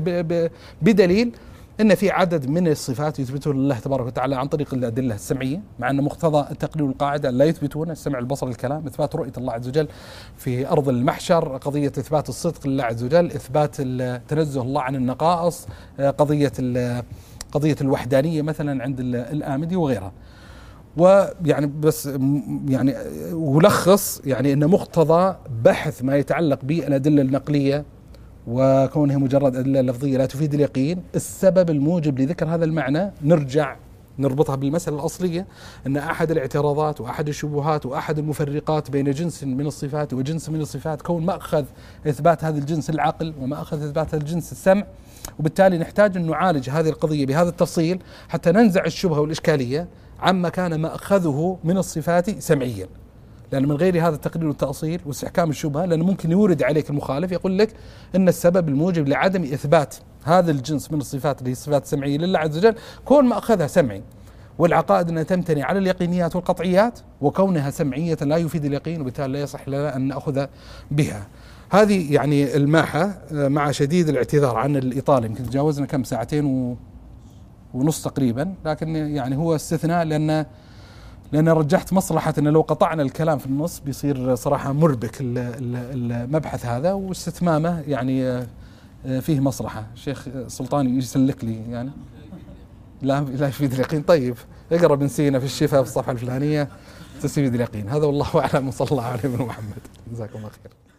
بدليل إن في عدد من الصفات يثبتها لله تبارك وتعالى عن طريق الأدلة السمعية، مع أن مقتضى التقرير والقاعدة لا يثبتون السمع البصر الكلام، إثبات رؤية الله عز وجل في أرض المحشر، قضية إثبات الصدق لله عز وجل، إثبات تنزه الله عن النقائص، قضية قضية الوحدانية مثلا عند الآمدي وغيرها. ويعني بس يعني ولخص يعني أن مقتضى بحث ما يتعلق بالأدلة النقلية وكونها مجرد أدلة لفظية لا تفيد اليقين، السبب الموجب لذكر هذا المعنى نرجع نربطها بالمسألة الأصلية، أن أحد الاعتراضات وأحد الشبهات وأحد المفرقات بين جنس من الصفات وجنس من الصفات كون مأخذ إثبات هذا الجنس العقل ومأخذ إثبات هذا الجنس السمع، وبالتالي نحتاج أن نعالج هذه القضية بهذا التفصيل حتى ننزع الشبهة والإشكالية عما كان مأخذه من الصفات سمعيا، لأن من غير هذا التقرير والتأصيل واستحكام الشبهة، لأنه ممكن يورد عليك المخالف يقول لك أن السبب الموجب لعدم إثبات هذا الجنس من الصفات اللي هي الصفات السمعية لله عز وجل كون ما أخذها سمعي، والعقائد أنها تمتني على اليقينيات والقطعيات، وكونها سمعية لا يفيد اليقين وبالتالي لا يصح لنا أن نأخذ بها. هذه يعني الماحة مع شديد الاعتذار عن الإطالة، يمكن تجاوزنا كم ساعتين و ونص تقريبا، لكن يعني هو استثناء لأن لأن رجحت مصلحة أن لو قطعنا الكلام في النص بيصير صراحة مربك المبحث هذا، واستتمامه يعني فيه مصلحة. الشيخ سلطان يسلك لي يعني لا لا يفيد اليقين. طيب اقرأ ابن سينا في الشفاء في الصفحة الفلانية تستفيد اليقين. هذا والله أعلم، وصلى الله عليه وسلم محمد. جزاكم الله خير.